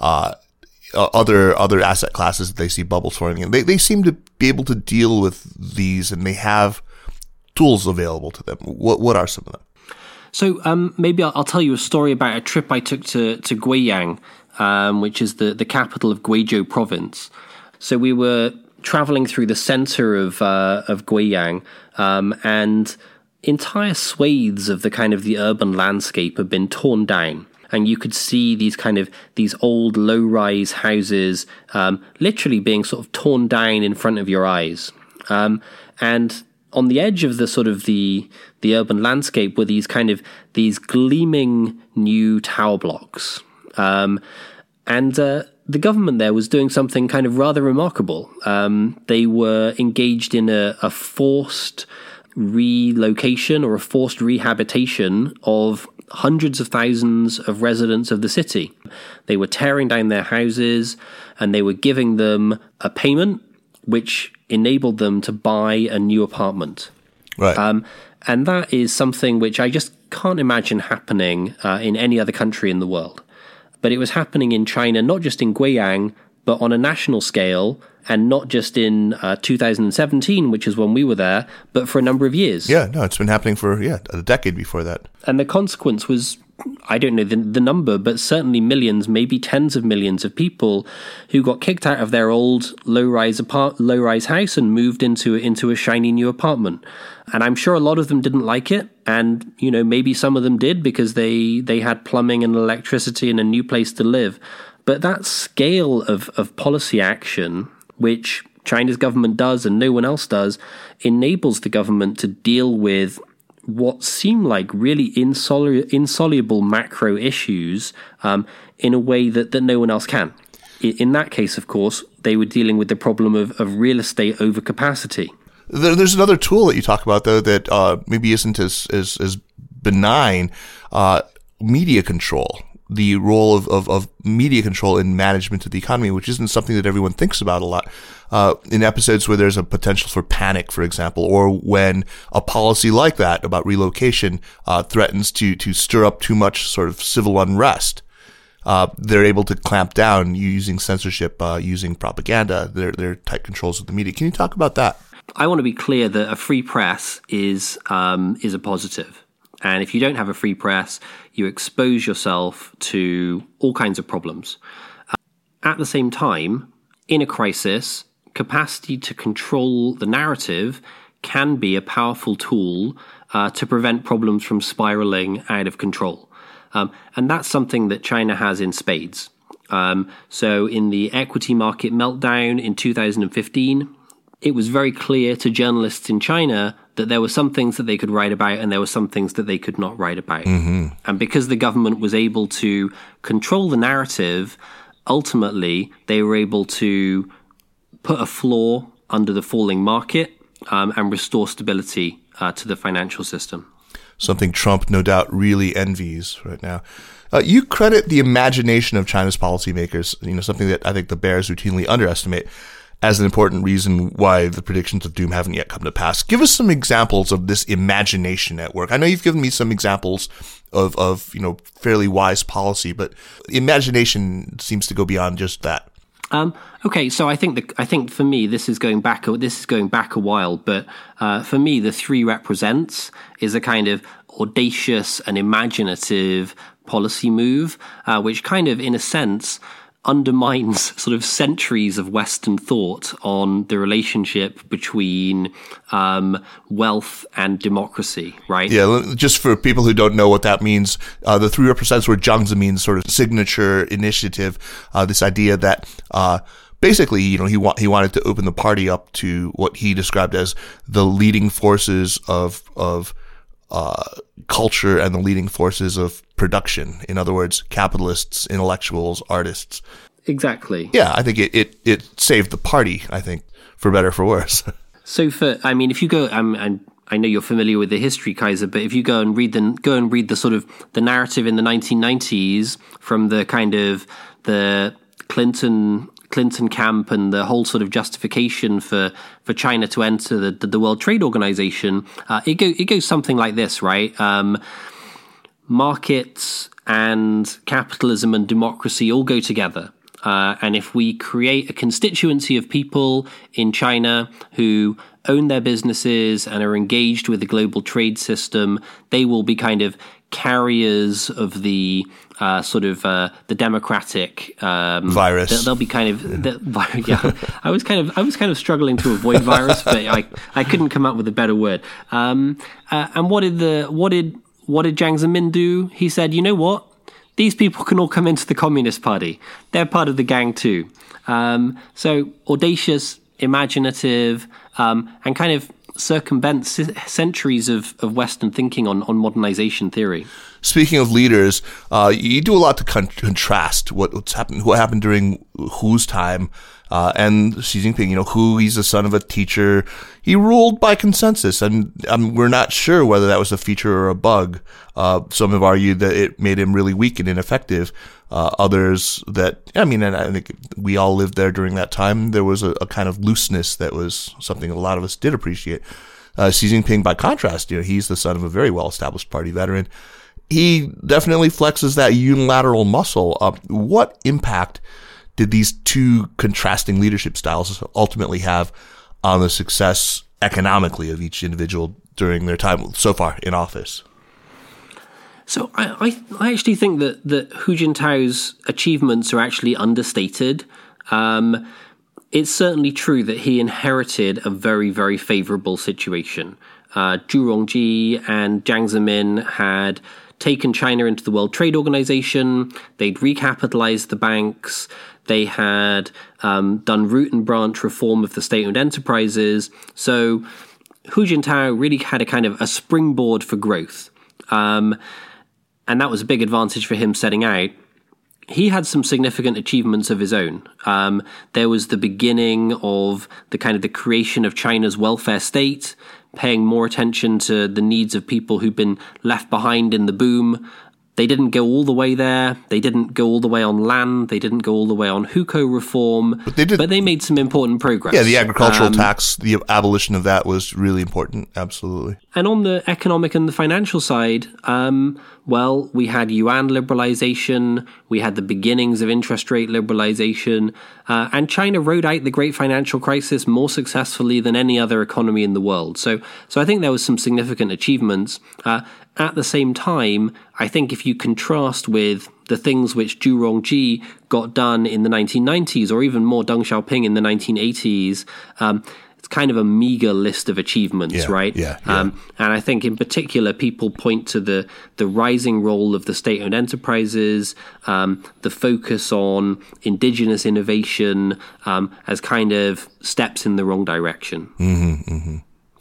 other asset classes that they see bubbles forming in. They seem to be able to deal with these, and they have tools available to them. What are some of them? So maybe I'll tell you a story about a trip I took to Guiyang, which is the capital of Guizhou province. So we were traveling through the center of Guiyang, and entire swathes of the urban landscape have been torn down. And you could see these old low-rise houses literally being sort of torn down in front of your eyes. And on the edge of the urban landscape were these gleaming new tower blocks. And the government there was doing something kind of rather remarkable. They were engaged in a forced relocation or a forced rehabilitation of hundreds of thousands of residents of the city. They were tearing down their houses, and they were giving them a payment which enabled them to buy a new apartment. Right. And that is something which I just can't imagine happening in any other country in the world. But it was happening in China, not just in Guiyang, but on a national scale, and not just in 2017, which is when we were there, but for a number of years. Yeah, no, it's been happening for a decade before that. And the consequence was, I don't know the number, but certainly millions, maybe tens of millions of people who got kicked out of their old low-rise house and moved into a shiny new apartment. And I'm sure a lot of them didn't like it, and maybe some of them did because they had plumbing and electricity and a new place to live. But that scale of policy action, which China's government does and no one else does enables the government to deal with what seem like really insoluble macro issues in a way that no one else can. In that case, of course, they were dealing with the problem of real estate overcapacity. There's another tool that you talk about, though, that maybe isn't as benign, media control. The role of media control in management of the economy, which isn't something that everyone thinks about a lot. In episodes where there's a potential for panic, for example, or when a policy like that about relocation threatens to stir up too much sort of civil unrest, they're able to clamp down using censorship, using propaganda. They're tight controls of the media. Can you talk about that? I want to be clear that a free press is a positive. And if you don't have a free press, you expose yourself to all kinds of problems. At the same time, in a crisis, capacity to control the narrative can be a powerful tool to prevent problems from spiraling out of control. And that's something that China has in spades. So in the equity market meltdown in 2015, it was very clear to journalists in China that there were some things that they could write about and there were some things that they could not write about. Mm-hmm. And because the government was able to control the narrative, ultimately they were able to put a floor under the falling market and restore stability to the financial system. Something Trump no doubt really envies right now. You credit the imagination of China's policymakers, something that I think the bears routinely underestimate, as an important reason why the predictions of doom haven't yet come to pass. Give us some examples of this imagination at work. I know you've given me some examples of fairly wise policy, but imagination seems to go beyond just that. Okay, so I think for me this is going back a while, but for me the three represents is a kind of audacious and imaginative policy move, which kind of in a sense undermines sort of centuries of Western thought on the relationship between wealth and democracy, right? Yeah, just for people who don't know what that means, the three represents were Jiang Zemin's sort of signature initiative, this idea that basically, he wanted to open the party up to what he described as the leading forces of culture and the leading forces of production. In other words, capitalists, intellectuals, artists. Exactly. Yeah, I think it saved the party, I think, for better or for worse. So if you go, and I know you're familiar with the history, Kaiser, but if you go and read the sort of the narrative in the 1990s from the kind of the Clinton camp and the whole sort of justification for China to enter the World Trade Organization, it goes something like this, right? Markets and capitalism and democracy all go together. And if we create a constituency of people in China who own their businesses and are engaged with the global trade system, they will be kind of carriers of the the democratic virus. They'll be kind of yeah. I was kind of struggling to avoid virus, but I couldn't come up with a better word. And what did Jiang Zemin do? He said, you know what? These people can all come into the Communist Party. They're part of the gang too. So audacious, imaginative, and kind of circumvent centuries of Western thinking on modernization theory. Speaking of leaders, you do a lot to contrast what happened during Hu's time and Xi Jinping. Hu, he's the son of a teacher. He ruled by consensus, and we're not sure whether that was a feature or a bug. Some have argued that it made him really weak and ineffective. Others that, and I think we all lived there during that time. There was a kind of looseness that was something a lot of us did appreciate. Xi Jinping, by contrast, he's the son of a very well-established party veteran. He definitely flexes that unilateral muscle. What impact did these two contrasting leadership styles ultimately have on the success economically of each individual during their time so far in office? So I actually think that Hu Jintao's achievements are actually understated. It's certainly true that he inherited a very, very favorable situation. Zhu Rongji and Jiang Zemin had taken China into the World Trade Organization. They'd recapitalized the banks. They had done root and branch reform of the state-owned enterprises. So Hu Jintao really had a kind of a springboard for growth. And that was a big advantage for him setting out. He had some significant achievements of his own. There was the beginning of the creation of China's welfare state, paying more attention to the needs of people who've been left behind in the boom. They didn't go all the way there. They didn't go all the way on land. They didn't go all the way on hukou reform. But they made some important progress. Yeah, the agricultural tax, the abolition of that was really important. Absolutely. And on the economic and the financial side, we had yuan liberalization. We had the beginnings of interest rate liberalization. And China rode out the great financial crisis more successfully than any other economy in the world. So I think there was some significant achievements. At the same time, I think if you contrast with the things which Zhu Rongji got done in the 1990s, or even more Deng Xiaoping in the 1980s, it's kind of a meager list of achievements, right? Yeah. And I think in particular, people point to the rising role of the state-owned enterprises, the focus on indigenous innovation as kind of steps in the wrong direction. Mm-hmm, mm-hmm.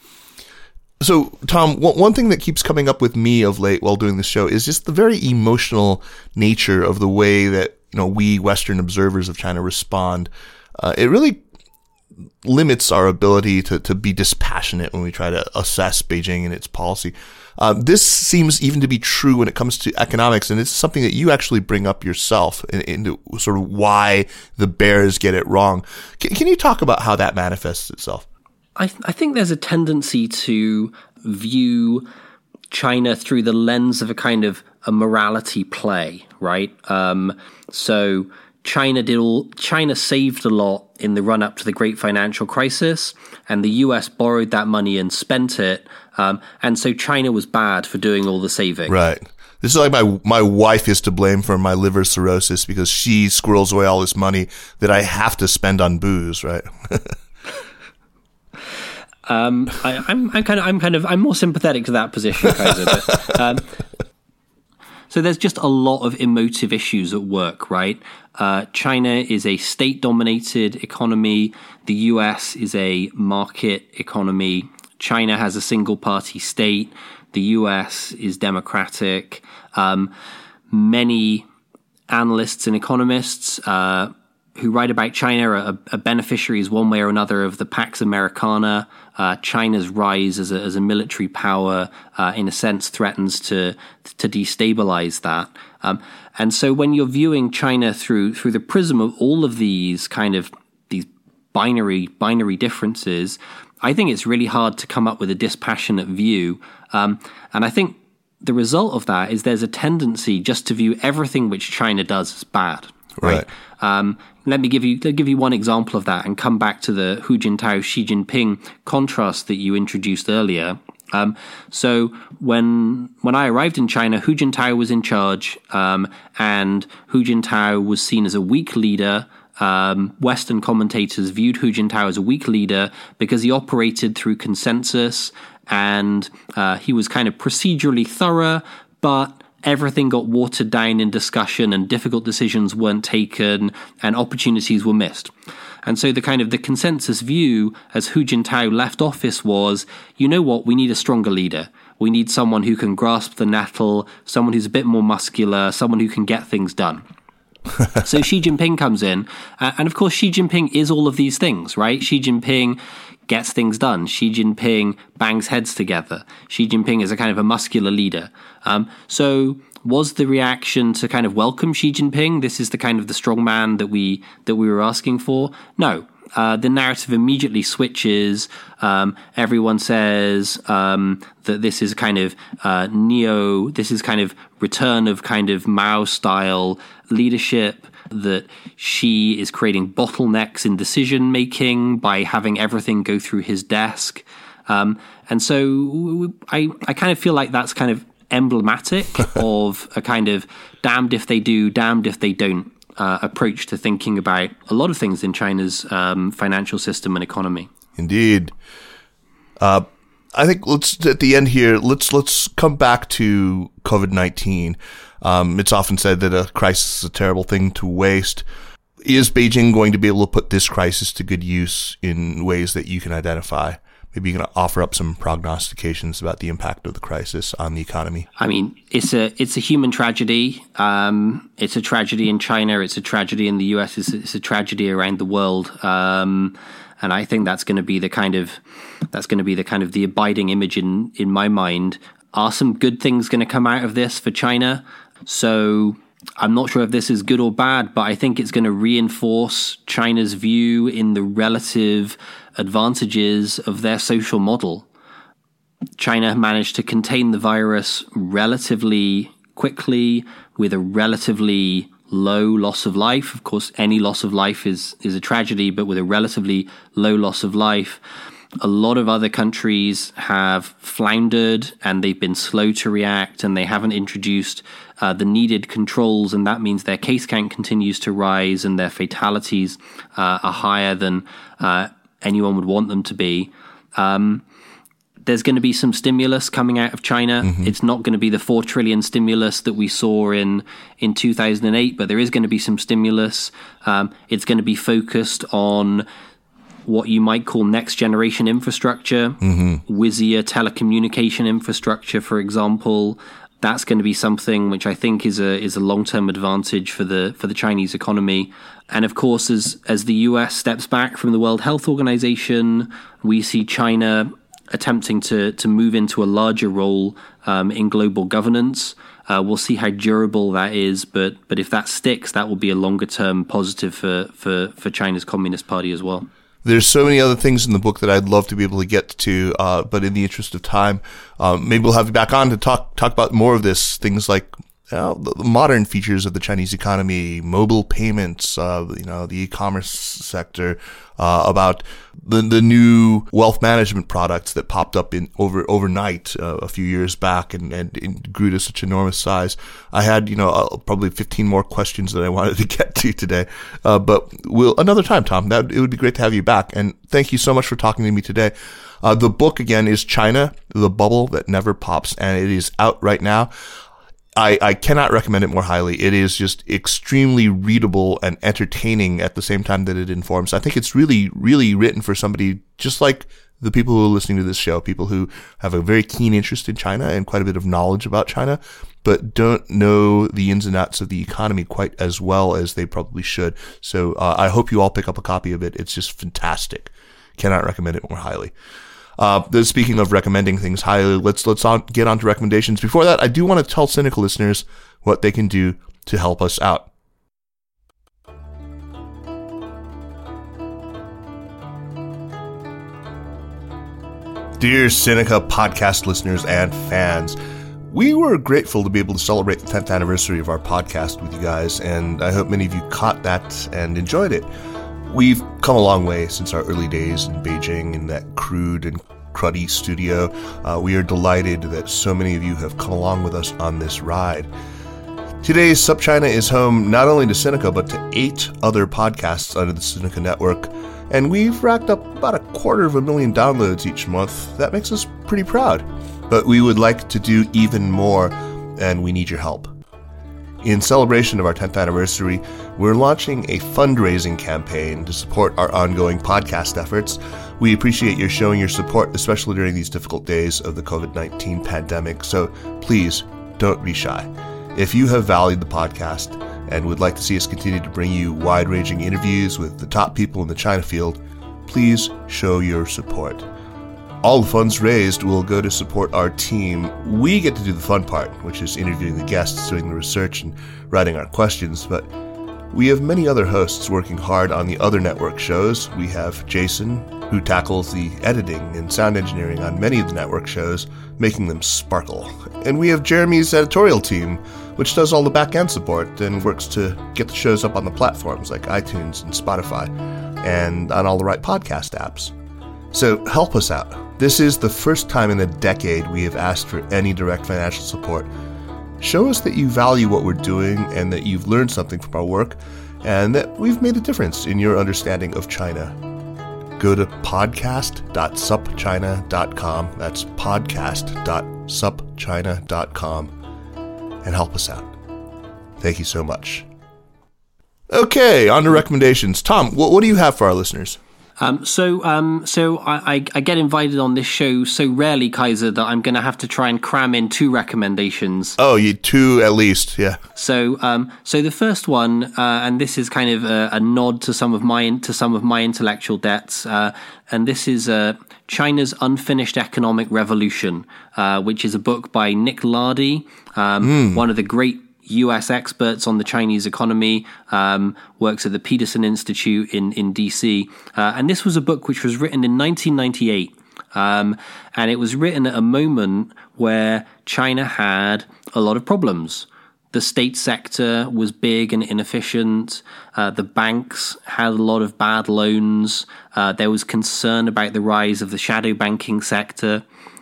So, Tom, one thing that keeps coming up with me of late while doing this show is just the very emotional nature of the way that we Western observers of China respond. It really limits our ability to be dispassionate when we try to assess Beijing and its policy. This seems even to be true when it comes to economics, and it's something that you actually bring up yourself into sort of why the bears get it wrong. Can you talk about how that manifests itself? I think there's a tendency to view China through the lens of a kind of a morality play, right? So China saved a lot in the run up to the great financial crisis, and the US borrowed that money and spent it. And so China was bad for doing all the saving. Right. This is like my wife is to blame for my liver cirrhosis because she squirrels away all this money that I have to spend on booze, right? I'm more sympathetic to that position, Kaiser. But, so there's just a lot of emotive issues at work, right? China is a state-dominated economy. The US is a market economy. China has a single-party state. The US is democratic. Many analysts and economists who write about China are beneficiaries one way or another of the Pax Americana. China's rise as a military power, in a sense, threatens to destabilize that. And so when you're viewing China through the prism of all of these these binary differences, I think it's really hard to come up with a dispassionate view. And I think the result of that is there's a tendency just to view everything which China does as bad. Right. Let me give you one example of that and come back to the Hu Jintao Xi Jinping contrast that you introduced earlier. So when I arrived in China, Hu Jintao was in charge, and Hu Jintao was seen as a weak leader. Western commentators viewed Hu Jintao as a weak leader because he operated through consensus, and he was kind of procedurally thorough, but everything got watered down in discussion and difficult decisions weren't taken and opportunities were missed. And so the consensus view as Hu Jintao left office was, you know what, we need a stronger leader. We need someone who can grasp the nettle, someone who's a bit more muscular, someone who can get things done. So Xi Jinping comes in, and of course Xi Jinping is all of these things, right? Xi Jinping gets things done. Xi Jinping bangs heads together. Xi Jinping is a kind of a muscular leader. So was the reaction to kind of welcome Xi Jinping? This is the kind of the strong man that we were asking for? No. The narrative immediately switches. Everyone says that this is kind of this is kind of return of kind of Mao-style leadership, that Xi is creating bottlenecks in decision-making by having everything go through his desk. And so I kind of feel like that's kind of emblematic of a kind of damned if they do, damned if they don't approach to thinking about a lot of things in China's financial system and economy. Indeed. I think at the end here, let's come back to COVID-19. It's often said that a crisis is a terrible thing to waste. Is Beijing going to be able to put this crisis to good use in ways that you can identify? Maybe you can offer up some prognostications about the impact of the crisis on the economy. I mean, it's a human tragedy. It's a tragedy in China. It's a tragedy in the US. It's a tragedy around the world. And I think that's going to be the kind of the abiding image in my mind. Are some good things going to come out of this for China? So I'm not sure if this is good or bad, but I think it's going to reinforce China's view in the relative advantages of their social model. China managed to contain the virus relatively quickly with a relatively low loss of life. Of course, any loss of life is a tragedy, but with a relatively low loss of life. A lot of other countries have floundered and they've been slow to react and they haven't introduced the needed controls, and that means their case count continues to rise and their fatalities are higher than anyone would want them to be. There's going to be some stimulus coming out of China. Mm-hmm. It's not going to be the 4 trillion stimulus that we saw in 2008, but there is going to be some stimulus. It's going to be focused on what you might call next generation infrastructure, WIZIA telecommunication infrastructure, for example. That's going to be something which I think is a long-term advantage for the Chinese economy. And of course, as the US steps back from the World Health Organization, we see China attempting to move into a larger role in global governance. We'll see how durable that is, but if that sticks, that will be a longer-term positive for China's Communist Party as well. There's so many other things in the book that I'd love to be able to get to, but in the interest of time, maybe we'll have you back on to talk about more of this, things like the modern features of the Chinese economy, mobile payments, the e-commerce sector, about the new wealth management products that popped up overnight a few years back and grew to such enormous size. I had probably 15 more questions that I wanted to get to today, but another time, Tom. It would be great to have you back, and thank you so much for talking to me today. The book again is China: The Bubble That Never Pops, and it is out right now. I cannot recommend it more highly. It is just extremely readable and entertaining at the same time that it informs. I think it's really, really written for somebody just like the people who are listening to this show, people who have a very keen interest in China and quite a bit of knowledge about China, but don't know the ins and outs of the economy quite as well as they probably should. So I hope you all pick up a copy of it. It's just fantastic. Cannot recommend it more highly. Speaking of recommending things highly, let's get on to recommendations. Before that, I do want to tell Sinica listeners what they can do to help us out. Dear Sinica podcast listeners and fans, we were grateful to be able to celebrate the 10th anniversary of our podcast with you guys, and I hope many of you caught that and enjoyed it. We've come a long way since our early days in Beijing in that crude and cruddy studio. We are delighted that so many of you have come along with us on this ride. Today's SupChina is home not only to Sinica, but to 8 other podcasts under the Sinica network, and we've racked up about 250,000 downloads each month. That makes us pretty proud, but we would like to do even more, and we need your help. In celebration of our 10th anniversary, we're launching a fundraising campaign to support our ongoing podcast efforts. We appreciate your showing your support, especially during these difficult days of the COVID-19 pandemic, so please don't be shy. If you have valued the podcast and would like to see us continue to bring you wide-ranging interviews with the top people in the China field, please show your support. All the funds raised will go to support our team. We get to do the fun part, which is interviewing the guests, doing the research, and writing our questions, but we have many other hosts working hard on the other network shows. We have Jason, who tackles the editing and sound engineering on many of the network shows, making them sparkle. And we have Jeremy's editorial team, which does all the back-end support and works to get the shows up on the platforms like iTunes and Spotify, and on all the right podcast apps. So help us out. This is the first time in a decade we have asked for any direct financial support. Show us that you value what we're doing and that you've learned something from our work and that we've made a difference in your understanding of China. go to podcast.supchina.com. That's podcast.supchina.com and help us out. Thank you so much. Okay, on to recommendations. Tom, what do you have for our listeners? So I get invited on this show so rarely, Kaiser, that I'm going to have to try and cram in 2 recommendations. Oh, you 2 at least, yeah. So the first one, and this is kind of a nod to some of my intellectual debts, and this is China's Unfinished Economic Revolution, which is a book by Nick Lardy, one of the great US experts on the Chinese economy, works at the Peterson Institute in DC. And this was a book which was written in 1998. And it was written at a moment where China had a lot of problems. The state sector was big and inefficient. The banks had a lot of bad loans. There was concern about the rise of the shadow banking sector.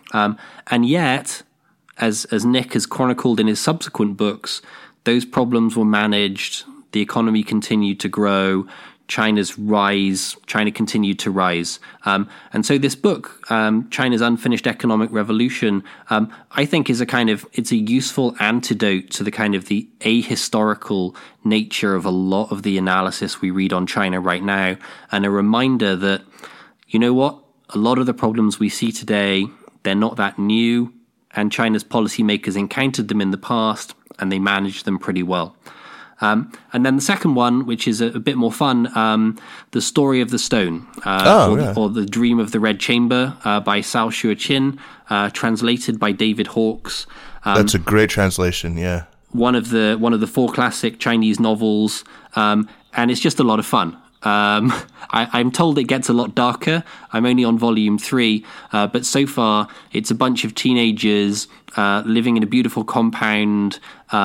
And yet, as Nick has chronicled in his subsequent books, those problems were managed, the economy continued to grow, China continued to rise. And so this book, China's Unfinished Economic Revolution, I think it's a useful antidote to the kind of the ahistorical nature of a lot of the analysis we read on China right now, and a reminder that, you know what, a lot of the problems we see today, they're not that new, and China's policymakers encountered them in the past, and they managed them pretty well. And then the second one, which is a bit more fun, The Story of the Stone, or The Dream of the Red Chamber by Cao Shuo-chin, translated by David Hawkes. That's a great translation, yeah. One of the 4 classic Chinese novels, and it's just a lot of fun. I'm told it gets a lot darker. I'm only on volume 3, but so far it's a bunch of teenagers living in a beautiful compound,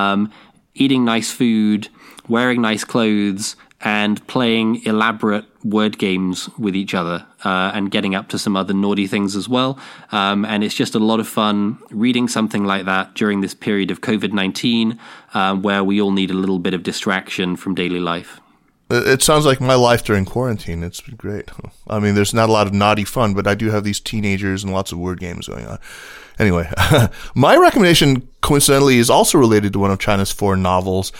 eating nice food, wearing nice clothes, and playing elaborate word games with each other, and getting up to some other naughty things as well. And it's just a lot of fun reading something like that during this period of COVID-19, where we all need a little bit of distraction from daily life. It sounds like my life during quarantine. It's been great. I mean, there's not a lot of naughty fun, but I do have these teenagers and lots of word games going on. Anyway, my recommendation, coincidentally, is also related to one of China's 4 novels.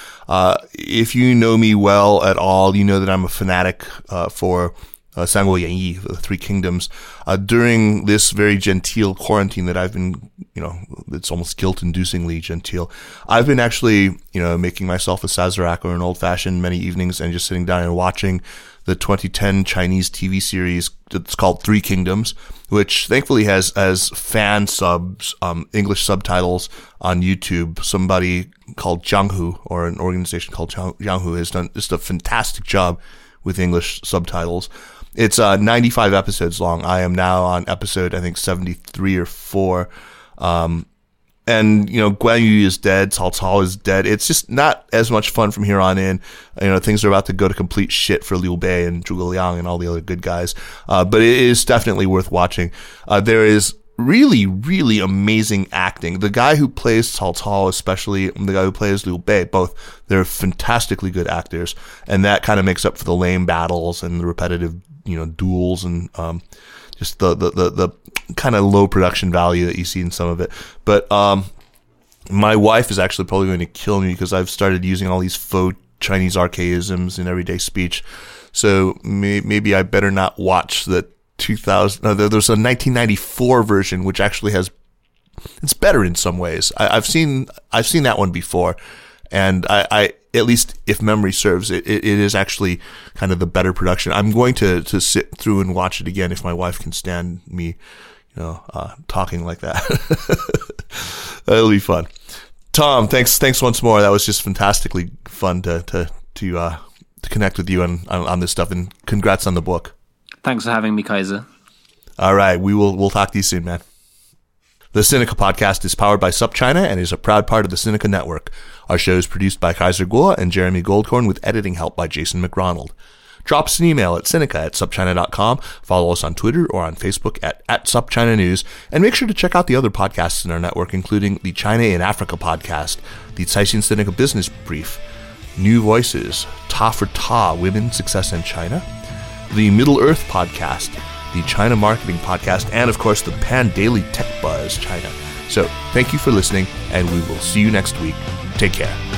If you know me well at all, you know that I'm a fanatic for Sanguo Yanyi, the 3 Kingdoms. During this very genteel quarantine that I've been, it's almost guilt-inducingly genteel, I've been actually, making myself a Sazerac or an old-fashioned many evenings and just sitting down and watching the 2010 Chinese TV series that's called 3 Kingdoms, which thankfully has fan subs, English subtitles on YouTube. Somebody called Jianghu, or an organization called Jianghu, has done just a fantastic job with English subtitles. It's 95 episodes long. I am now on episode, I think, 73 or 4. And, Guan Yu is dead. Cao Cao is dead. It's just not as much fun from here on in. Things are about to go to complete shit for Liu Bei and Zhuge Liang and all the other good guys. But it is definitely worth watching. There is really, really amazing acting. The guy who plays Cao Cao, especially the guy who plays Liu Bei, both, they're fantastically good actors. And that kind of makes up for the lame battles and the repetitive, duels and, just the kind of low production value that you see in some of it. But my wife is actually probably going to kill me because I've started using all these faux Chinese archaisms in everyday speech. So maybe I better not watch the 2000. There's a 1994 version which actually it's better in some ways. I've seen that one before, and I at least if memory serves, it is actually kind of the better production. I'm going to sit through and watch it again if my wife can stand me, talking like that. It'll be fun. Tom, thanks once more. That was just fantastically fun to connect with you on this stuff, and congrats on the book. Thanks for having me, Kaiser. All right, we'll talk to you soon, man. The Sinica Podcast is powered by SupChina and is a proud part of the Sinica Network. Our show is produced by Kaiser Kuo and Jeremy Goldkorn with editing help by Jason McRonald. Drop us an email at sinica@supchina.com, follow us on Twitter or on Facebook at SupChina News, and make sure to check out the other podcasts in our network, including the China in Africa podcast, the Caixin Sinica Business Brief, New Voices, Ta for Ta, Women, Success in China, the Middle Earth podcast, the China Marketing Podcast, and of course the Pan Daily Tech Buzz China. So thank you for listening, and we will see you next week. Take care.